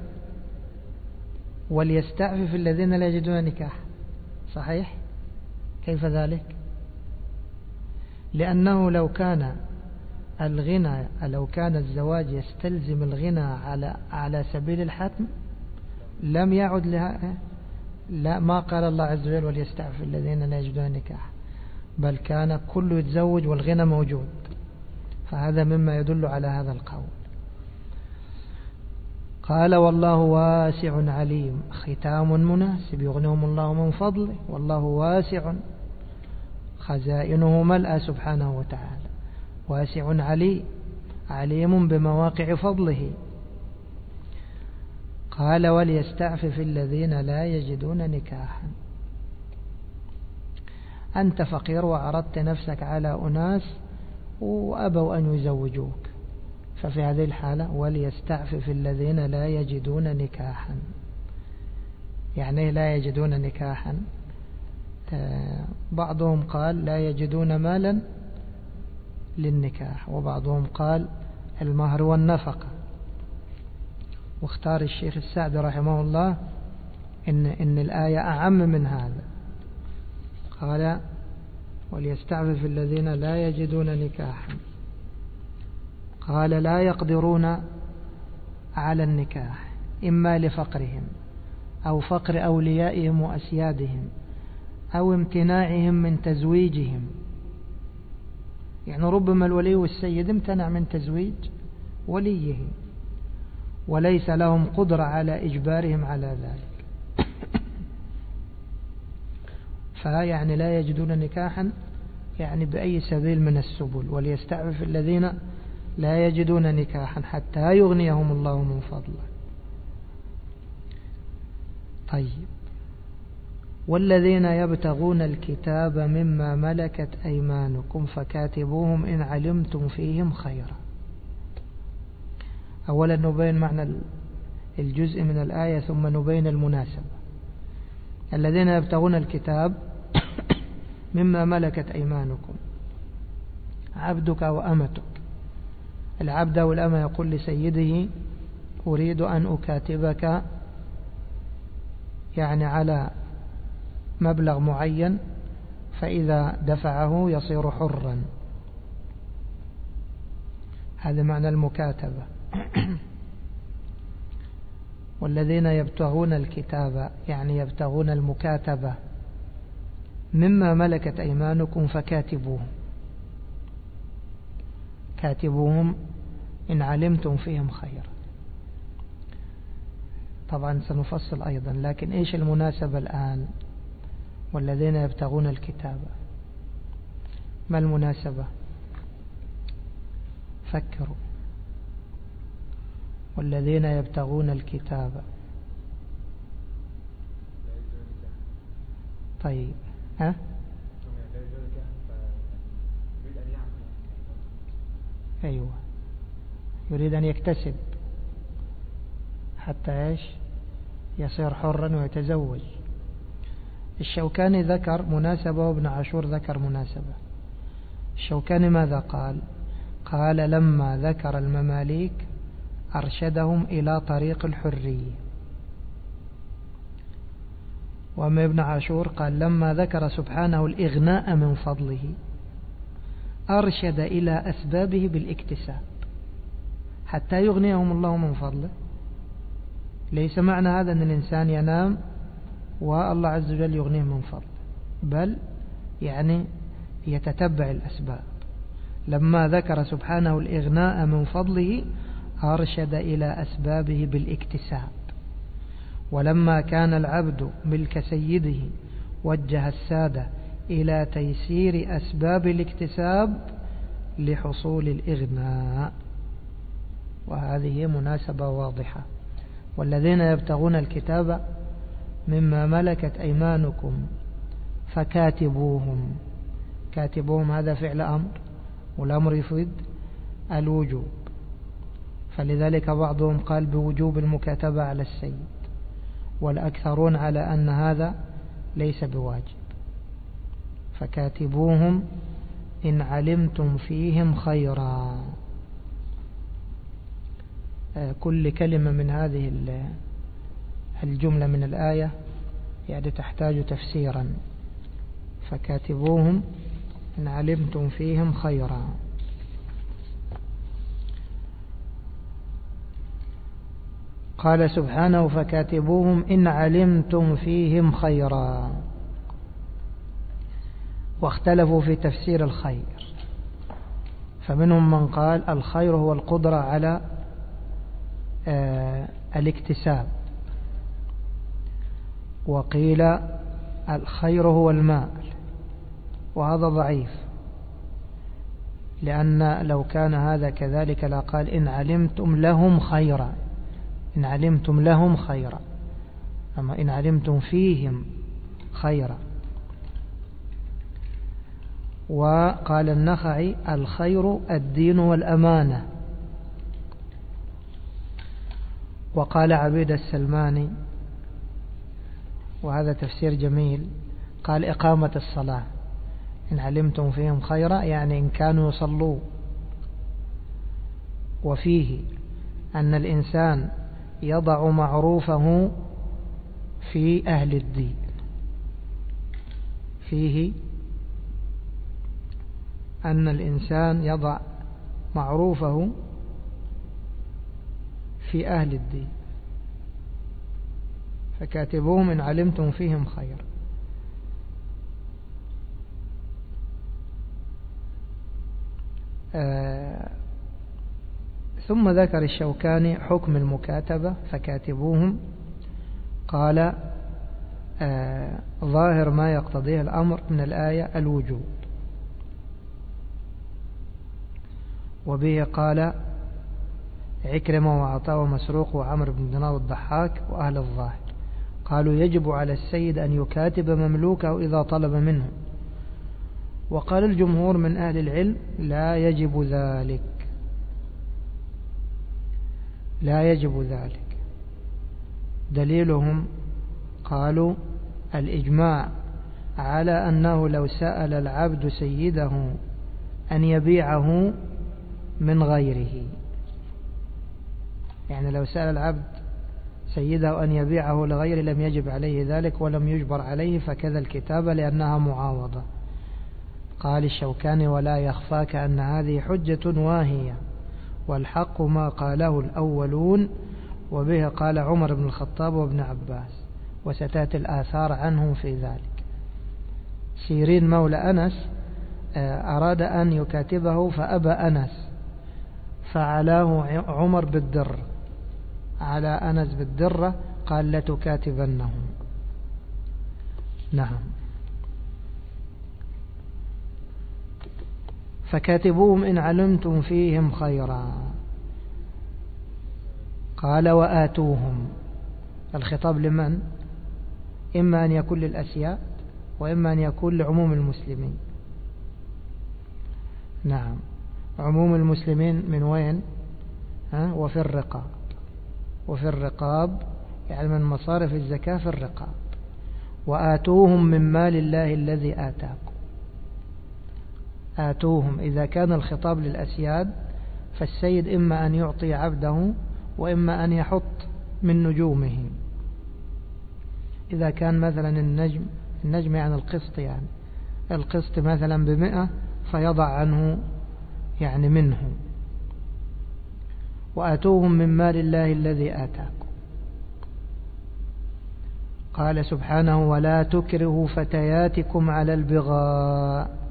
وليستعفف الذين لا يجدون نكاح. صحيح؟ كيف ذلك؟ لأنه لو كان الغنى لو كان الزواج يستلزم الغنى على على سبيل الحتم لم يعد لها، لا ما قال الله عز وجل وليستعفف الذين لا يجدون نكاح، بل كان كل يتزوج والغنى موجود. فهذا مما يدل على هذا القول. قال والله واسع عليم، ختام مناسب، يغنيهم الله من فضله والله واسع خزائنه ملأ سبحانه وتعالى، واسع عليم عليم بمواقع فضله. قال وليستعفف الذين لا يجدون نكاحا. أنت فقير وعرضت نفسك على أناس وأبوا أن يزوجوك، ففي هذه الحالة وليستعفف الذين لا يجدون نكاحا. يعني لا يجدون نكاحا، بعضهم قال لا يجدون مالا للنكاح، وبعضهم قال المهر والنفقة. واختار الشيخ السعدي رحمه الله إن, إن الآية أعم من هذا. قال وليستعفف الذين لا يجدون نكاحا، قال لا يقدرون على النكاح إما لفقرهم أو فقر أوليائهم وأسيادهم أو امتناعهم من تزويجهم. يعني ربما الولي والسيد امتنع من تزويج وليه وليس لهم قدرة على إجبارهم على ذلك، فيعني لا يجدون نكاحا يعني بأي سبيل من السبل. وليستعفف الذين لا يجدون نكاحا حتى يغنيهم الله من فضله. طيب والذين يبتغون الكتاب مما ملكت أيمانكم فكاتبوهم إن علمتم فيهم خيرا. أولا نبين معنى الجزء من الآية ثم نبين المناسبة. الذين يبتغون الكتاب مما ملكت أيمانكم، عبدك وأمتك. العبد والأمة يقول لسيده أريد أن أكاتبك يعني على مبلغ معين، فإذا دفعه يصير حرا. هذا معنى المكاتبة. والذين يبتغون الكتاب يعني يبتغون المكاتبة مما ملكت أيمانكم فكاتبوهم، كاتبوهم إن علمتم فيهم خير. طبعا سنفصل أيضا، لكن إيش المناسبة الآن؟ والذين يبتغون الكتاب، ما المناسبة؟ فكروا. والذين يبتغون الكتاب، طيب ها؟ أيوة، يريد أن يكتسب حتى إيش؟ يصير حرا ويتزوج. الشوكاني ذكر مناسبة وابن عاشور ذكر مناسبة. الشوكاني ماذا قال؟ قال لما ذكر المماليك أرشدهم إلى طريق الحرية. وأما ابن عاشور قال لما ذكر سبحانه الإغناء من فضله أرشد إلى أسبابه بالاكتساب حتى يغنيهم الله من فضله. ليس معنى هذا أن الإنسان ينام والله عز وجل يغنيه من فضله، بل يعني يتتبع الأسباب. لما ذكر سبحانه الإغناء من فضله أرشد إلى أسبابه بالاكتساب. ولما كان العبد ملك سيده وجه السادة إلى تيسير أسباب الاكتساب لحصول الإغناء. وهذه مناسبة واضحة. والذين يبتغون الكتاب مما ملكت أيمانكم فكاتبوهم. كاتبوهم هذا فعل أمر، والأمر يفيد الوجوب، فلذلك بعضهم قال بوجوب المكاتبة على السيد، والأكثرون على أن هذا ليس بواجب. فكاتبوهم إن علمتم فيهم خيرا. كل كلمة من هذه الجملة من الآية يعني تحتاج تفسيرا. فكاتبوهم إن علمتم فيهم خيرا. قال سبحانه فكاتبوهم إن علمتم فيهم خيرا. واختلفوا في تفسير الخير، فمنهم من قال الخير هو القدرة على الاكتساب، وقيل الخير هو المال، وهذا ضعيف، لأن لو كان هذا كذلك لقال إن علمتم لهم خيرا، إن علمتم لهم خيرا، أما إن علمتم فيهم خيرا. وقال النخعي الخير الدين والأمانة. وقال عبيد السلماني وهذا تفسير جميل، قال إقامة الصلاة إن علمتم فيهم خيرا يعني إن كانوا يصلوا. وفيه أن الإنسان يضع معروفه في أهل الدين. فيه أن الإنسان يضع معروفه في أهل الدين. فكاتبوهم إن علمتم فيهم خير. آه ثم ذكر الشوكاني حكم المكاتبة فكاتبوهم. قال آه ظاهر ما يقتضيه الأمر من الآية الوجوب، وبه قال عكرمة وعطاء ومسروق وعمر بن دينار والضحاك وأهل الظاهر. قالوا يجب على السيد أن يكاتب مملوكه إذا طلب منه. وقال الجمهور من أهل العلم لا يجب ذلك، لا يجب ذلك. دليلهم قالوا الإجماع على أنه لو سأل العبد سيده أن يبيعه من غيره، يعني لو سأل العبد سيده أن يبيعه لغيره لم يجب عليه ذلك ولم يجبر عليه، فكذا الكتابة لأنها معاوضة. قال الشوكاني ولا يخفاك أن هذه حجة واهية، والحق ما قاله الأولون، وبه قال عمر بن الخطاب وابن عباس، وستأتي الآثار عنهم في ذلك. سيرين مولى أنس أراد أن يكاتبه فأبى أنس، فعلاه عمر بالدر، على أنس بالدرة، قال لتكاتبنه. نعم. فكاتبوهم إن علمتم فيهم خيرا. قال وآتوهم، الخطاب لمن؟ إما أن يكون للأسياد وإما أن يكون لعموم المسلمين. نعم. عموم المسلمين من وين؟ ها؟ وفي الرقاب، وفي الرقاب يعني من مصارف الزكاة في الرقاب. وآتوهم من مال الله الذي آتاكم. آتوهم إذا كان الخطاب للأسياد فالسيد إما أن يعطي عبده وإما أن يحط من نجومه. إذا كان مثلا النجم النجم يعني القسط، يعني القسط مثلا بمئة فيضع عنه يعني منه. وآتوهم من مال الله الذي آتاكم. قال سبحانه ولا تكرهوا فتياتكم على البغاء.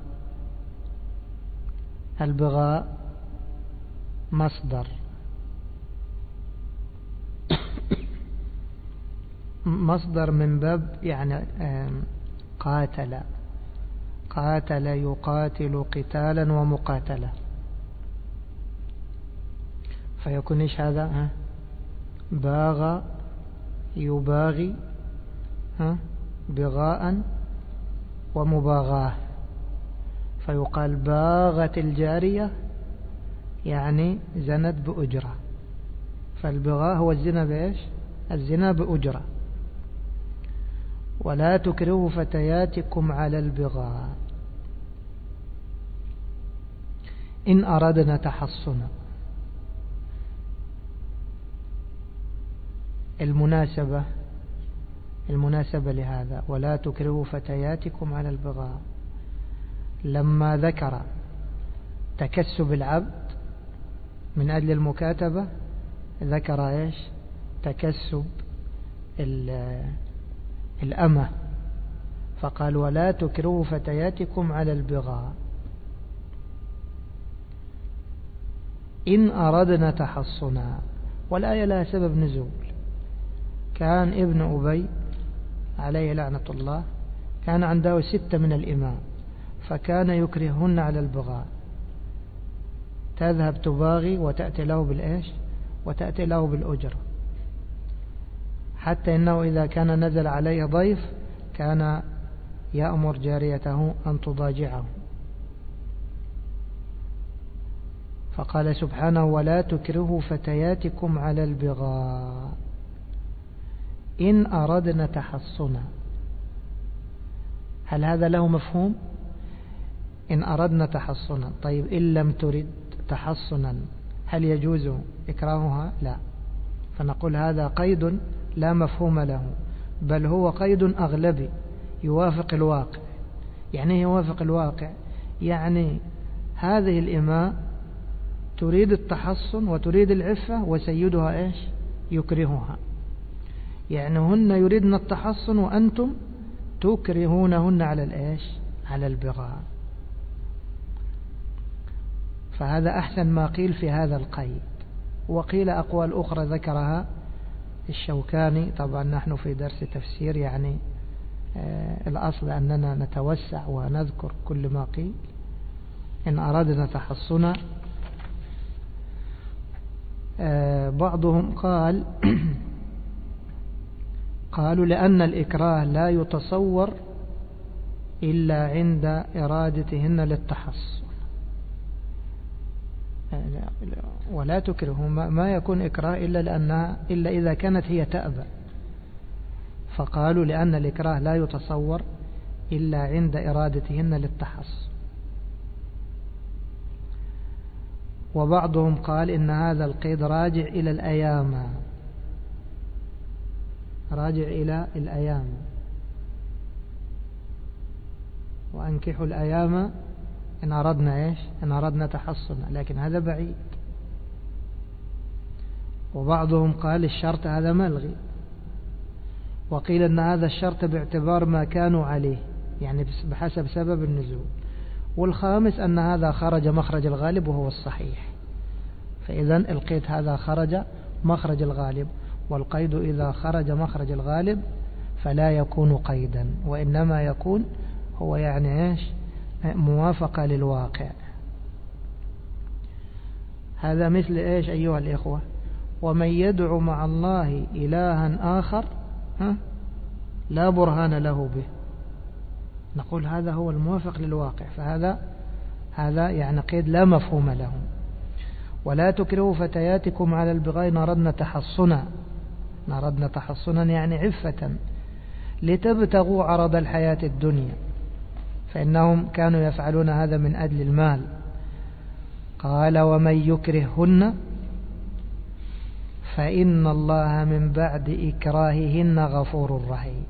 البغاء مصدر مصدر من باب يعني قاتل، قاتل يقاتل قتالا ومقاتلة، فيكون إيش هذا؟ ها؟ باغ يباغي، ها؟ بغاء ومباغاه، فيقال باغت الجارية يعني زنت بأجرة. فالبغاء هو الزنا بإيش؟ الزنا بأجرة. ولا تكرهوا فتياتكم على البغاء إن أردنا تحصنا. المناسبة المناسبة لهذا ولا تكرهوا فتياتكم على البغاء لما ذكر تكسب العبد من أجل المكاتبة ذكر إيش؟ تكسب الأمة، فقال ولا تكرهوا فتياتكم على البغاء إن أردنا تحصنا. والآية لها سبب نزول. كان ابن أبي عليه لعنة الله كان عنده ستة من الإمام، فكان يكرههن على البغاء، تذهب تباغي وتأتي له بالإيش؟ وتأتي له بالأجرة، حتى إنه إذا كان نزل عليه ضيف كان يأمر جاريته أن تضاجعه. فقال سبحانه ولا تكرهوا فتياتكم على البغاء إن أردنا تحصنا. هل هذا له مفهوم؟ إن أردنا تحصنا. طيب إن لم ترد تحصنا هل يجوز إكراهها؟ لا. فنقول هذا قيد لا مفهوم له، بل هو قيد أغلبي يوافق الواقع. يعني يوافق الواقع يعني هذه الإماء تريد التحصن وتريد العفة وسيدها إيش؟ يكرهها. يعني هن يريدن التحصن وأنتم تكرهونهن على الإيش؟ على البغاء. فهذا أحسن ما قيل في هذا القيد. وقيل أقوال أخرى ذكرها الشوكاني. طبعا نحن في درس تفسير يعني آه الأصل أننا نتوسع ونذكر كل ما قيل. إن أردنا تحصنا آه بعضهم قال قالوا لأن الإكراه لا يتصور إلا عند إرادتهن للتحصن، ولا تكره ما يكون إكراه إلا لأنها إلا إذا كانت هي تأبى. فقالوا لأن الإكراه لا يتصور إلا عند إرادتهن للتحصن. وبعضهم قال إن هذا القيد راجع إلى الأيام، راجع إلى الأيام، وأنكحوا الأيام إن أردنا إيش إن أردنا تحصنا، لكن هذا بعيد. وبعضهم قال الشرط هذا ملغي، وقيل أن هذا الشرط باعتبار ما كانوا عليه، يعني بحسب سبب النزول. والخامس أن هذا خرج مخرج الغالب وهو الصحيح، فإذا القيد هذا خرج مخرج الغالب، والقيد إذا خرج مخرج الغالب فلا يكون قيدا، وإنما يكون هو يعني إيش موافقة للواقع. هذا مثل إيش أيها الإخوة؟ ومن يدعو مع الله إلها آخر ها لا برهان له به، نقول هذا هو الموافق للواقع، فهذا هذا يعني قيد لا مفهوم له. ولا تكرهوا فتياتكم على البغاء نردنا تحصنا، نردنا تحصنا يعني عفة، لتبتغوا عرض الحياة الدنيا، فإنهم كانوا يفعلون هذا من أجل المال. قال ومن يكرههن فإن الله من بعد إكراههن غفور رحيم.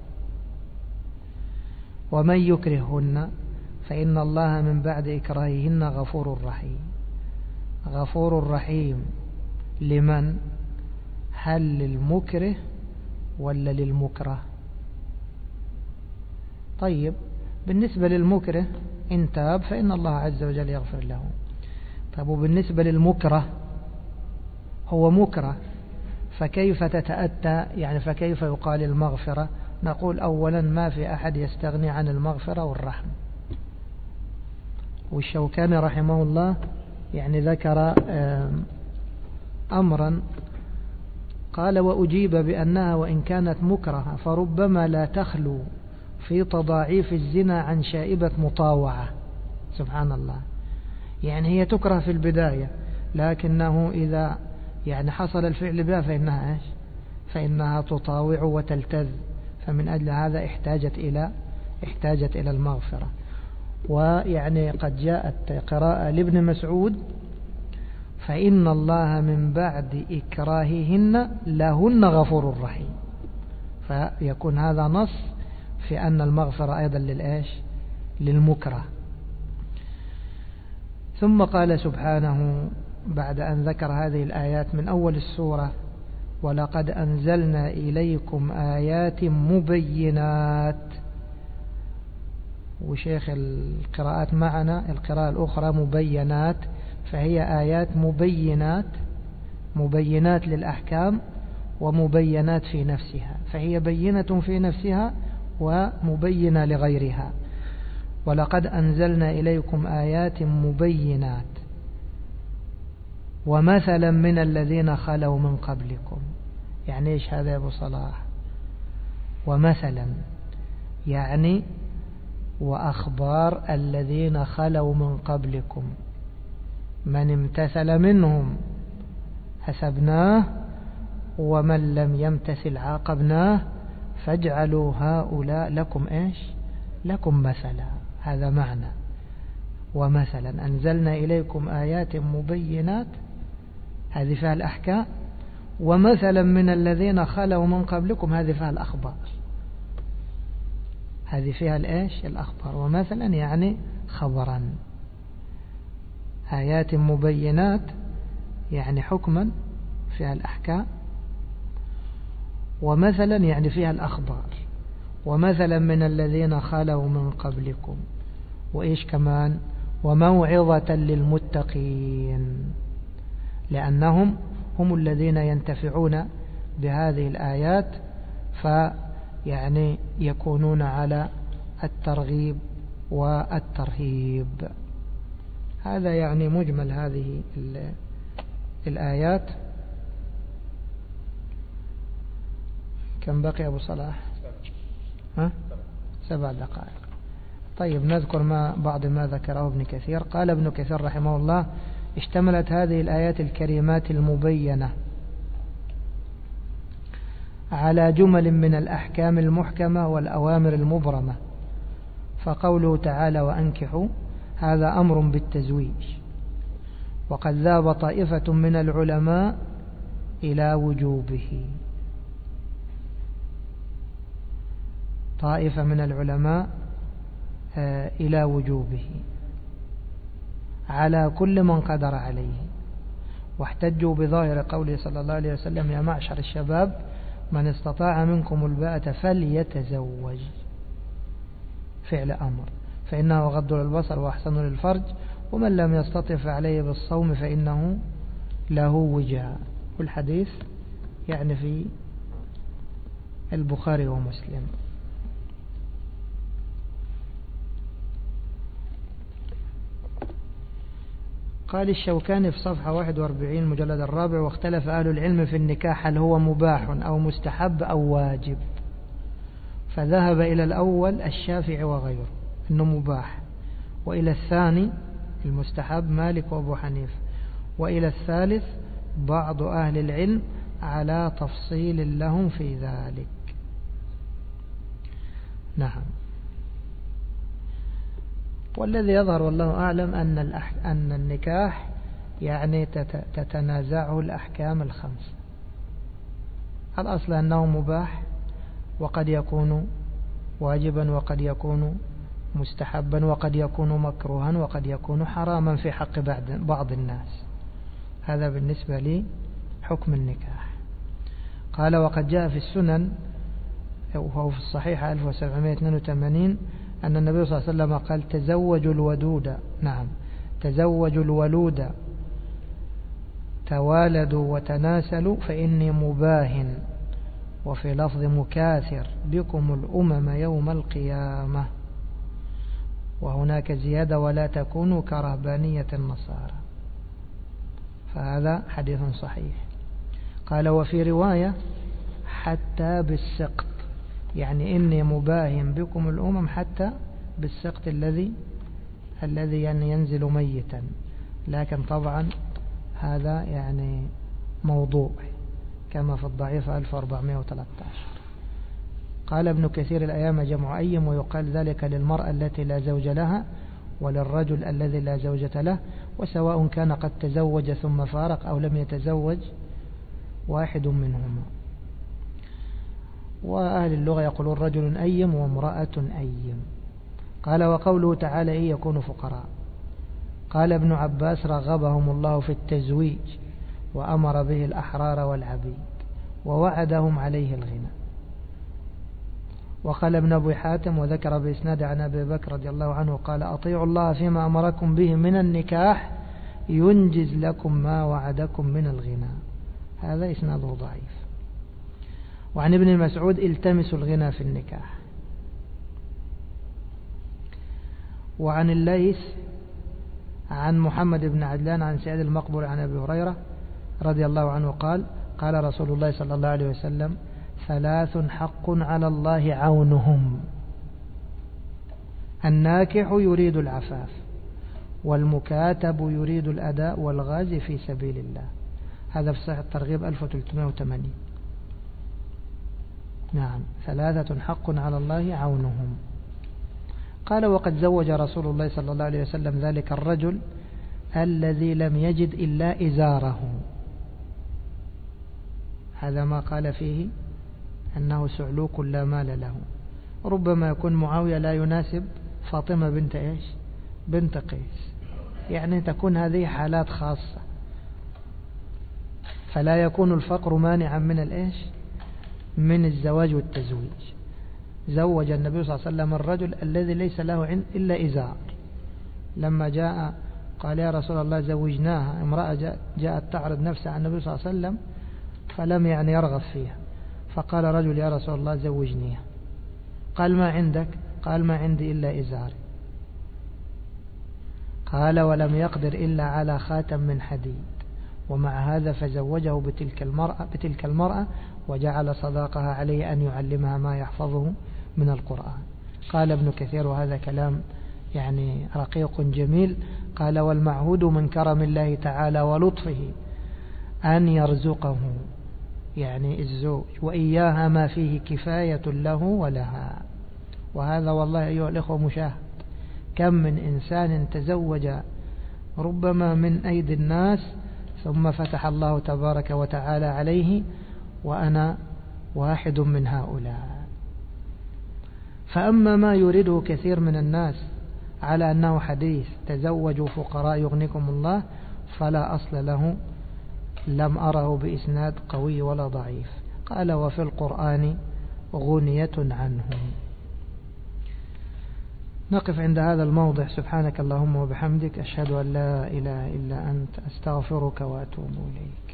ومن يكرههن فإن الله من بعد إكراههن غفور رحيم. غفور رحيم لمن؟ هل للمكره ولا للمكره؟ طيب بالنسبة للمكره إن تاب فإن الله عز وجل يغفر له. طيب وبالنسبة للمكره هو مكره، فكيف تتأتى يعني فكيف يقال المغفرة؟ نقول أولا ما في أحد يستغني عن المغفرة والرحمة. والشوكاني رحمه الله يعني ذكر أمرا قال وأجيب بأنها وإن كانت مكرهة فربما لا تخلو في تضاعيف الزنا عن شائبة مطاوعة. سبحان الله، يعني هي تكره في البداية، لكنه إذا يعني حصل الفعل بها فإنها إيش فإنها تطاوع وتلتذ، فمن أجل هذا احتاجت إلى احتاجت إلى المغفرة. ويعني قد جاءت قراءة لابن مسعود فإن الله من بعد إكراههن لهن غفور رحيم، فيكون هذا نص في أن المغفرة أيضا للإيش للمكره. ثم قال سبحانه بعد أن ذكر هذه الآيات من أول السورة ولقد أنزلنا إليكم آيات مبينات، وشيخ القراءات معنا القراءة الأخرى مبينات، فهي آيات مبينات، مبينات للأحكام ومبينات في نفسها، فهي بينة في نفسها ومبينة لغيرها. ولقد أنزلنا إليكم آيات مبينات ومثلا من الذين خلوا من قبلكم. يعني إيش هذا يا أبو صلاح؟ ومثلا يعني وأخبار الذين خلوا من قبلكم، من امتثل منهم حسبناه ومن لم يمتثل عاقبناه فاجعلوا هؤلاء لكم إيش لكم مثلا. هذا معنى ومثلا أنزلنا إليكم آيات مبينات، هذه فيها الأحكام، ومثلا من الذين خلوا من قبلكم هذه فيها الأخبار، هذه فيها الإيش الأخبار. ومثلا يعني خبرا، آيات مبينات يعني حكما فيها الأحكام، ومثلا يعني فيها الأخبار. ومثلا من الذين خلوا من قبلكم، وإيش كمان؟ وموعظة للمتقين، لأنهم هم الذين ينتفعون بهذه الآيات فيعني يكونون على الترغيب والترهيب. هذا يعني مجمل هذه الآيات. كم بقي أبو صلاح؟ ها؟ سبع دقائق. طيب نذكر ما بعض ما ذكره ابن كثير. قال ابن كثير رحمه الله: اشتملت هذه الآيات الكريمات المبينة على جمل من الأحكام المحكمة والأوامر المبرمة، فقوله تعالى: وأنكحوا، هذا أمر بالتزويج، وقد ذهب طائفة من العلماء إلى وجوبه. طائفة من العلماء إلى وجوبه على كل من قدر عليه، واحتجوا بظاهر قوله صلى الله عليه وسلم: يا معشر الشباب من استطاع منكم الباءة فليتزوج، فعل أمر، فإنه غض للبصر وأحسن للفرج، ومن لم يستطع فعليه بالصوم فإنه له وجاء. والحديث يعني في البخاري ومسلم. قال الشوكاني في صفحة واحد وأربعين مجلد الرابع: واختلف أهل العلم في النكاح هل هو مباح أو مستحب أو واجب، فذهب إلى الأول الشافعي وغيره أنه مباح، وإلى الثاني المستحب مالك وأبو حنيفة، وإلى الثالث بعض أهل العلم على تفصيل لهم في ذلك. نعم. والذي يظهر والله أعلم أن الأح... أن النكاح يعني تت... تتنازعه الأحكام الخمس. الأصل أنه مباح، وقد يكون واجبا، وقد يكون مستحبا، وقد يكون مكروها، وقد يكون حراما في حق بعض الناس. هذا بالنسبة لي حكم النكاح. قال: وقد جاء في السنن وهو في الصحيح ألف وسبعمائة واثنين وثمانين أن النبي صلى الله عليه وسلم قال: تزوجوا الودود، نعم تزوجوا الولود توالدوا وتناسلوا فإني مباهن، وفي لفظ مكاثر بكم الأمم يوم القيامة، وهناك زيادة: ولا تكونوا كرهبانية النصارى. فهذا حديث صحيح. قال: وفي رواية: حتى بالسقط، يعني إني مباهن بكم الأمم حتى بالسقط الذي الذي يعني ينزل ميتا، لكن طبعا هذا يعني موضوع كما في الضعيف ألف وأربعمائة وثلاثة عشر. قال ابن كثير: الأيام جمع أيم، ويقال ذلك للمرأة التي لا زوج لها وللرجل الذي لا زوجة له، وسواء كان قد تزوج ثم فارق أو لم يتزوج واحد منهما. وأهل اللغة يقولون رجل أيم وامرأة أيم. قال: وقوله تعالى: إن يكونوا فقراء. قال ابن عباس: رغبهم الله في التزويج وأمر به الأحرار والعبيد ووعدهم عليه الغنى. وقال ابن أبي حاتم وذكر بإسناد عن أبي بكر رضي الله عنه قال: أطيعوا الله فيما أمركم به من النكاح ينجز لكم ما وعدكم من الغنى. هذا إسناده ضعيف. وعن ابن مسعود: التمسوا الغنى في النكاح. وعن الليث عن محمد بن عدلان عن سعيد المقبول عن أبي هريرة رضي الله عنه قال: قال رسول الله صلى الله عليه وسلم: ثلاث حق على الله عونهم: الناكح يريد العفاف، والمكاتب يريد الأداء، والغازي في سبيل الله. هذا في صحيح الترغيب ألف وثلاثمائة وثمانين. نعم، ثلاثة حق على الله عونهم. قال: وقد زوج رسول الله صلى الله عليه وسلم ذلك الرجل الذي لم يجد إلا إزاره. هذا ما قال فيه أنه سعلوك لا مال له. ربما يكون معاوية لا يناسب فاطمة بنت إيش؟ بنت قيس، يعني تكون هذه حالات خاصة، فلا يكون الفقر مانعا من الإيش؟ من الزواج والتزويج. زوج النبي صلى الله عليه وسلم الرجل الذي ليس له إلا إزار. لما جاء قال: يا رسول الله زوجناها. امرأة جاءت تعرض نفسها عن النبي صلى الله عليه وسلم فلم يعني يرغب فيها، فقال رجل: يا رسول الله زوجنيها. قال: ما عندك؟ قال: ما عندي إلا إزاري. قال: ولم يقدر إلا على خاتم من حديد، ومع هذا فزوجه بتلك المرأة, بتلك المرأة وجعل صداقها عليه أن يعلمها ما يحفظه من القرآن. قال ابن كثير وهذا كلام يعني رقيق جميل، قال والمعهود من كرم الله تعالى ولطفه أن يرزقه يعني الزوج وإياها ما فيه كفاية له ولها. وهذا والله أيها الإخوة مشاهد، كم من إنسان تزوج ربما من أيدي الناس ثم فتح الله تبارك وتعالى عليه، وأنا واحد من هؤلاء. فأما ما يريده كثير من الناس على أنه حديث تزوجوا فقراء يغنيكم الله فلا أصل له، لم أره بإسناد قوي ولا ضعيف. قال وفي القرآن غنية عنهم. نقف عند هذا الموضع. سبحانك اللهم وبحمدك، أشهد أن لا إله إلا أنت، أستغفرك وأتوب إليك.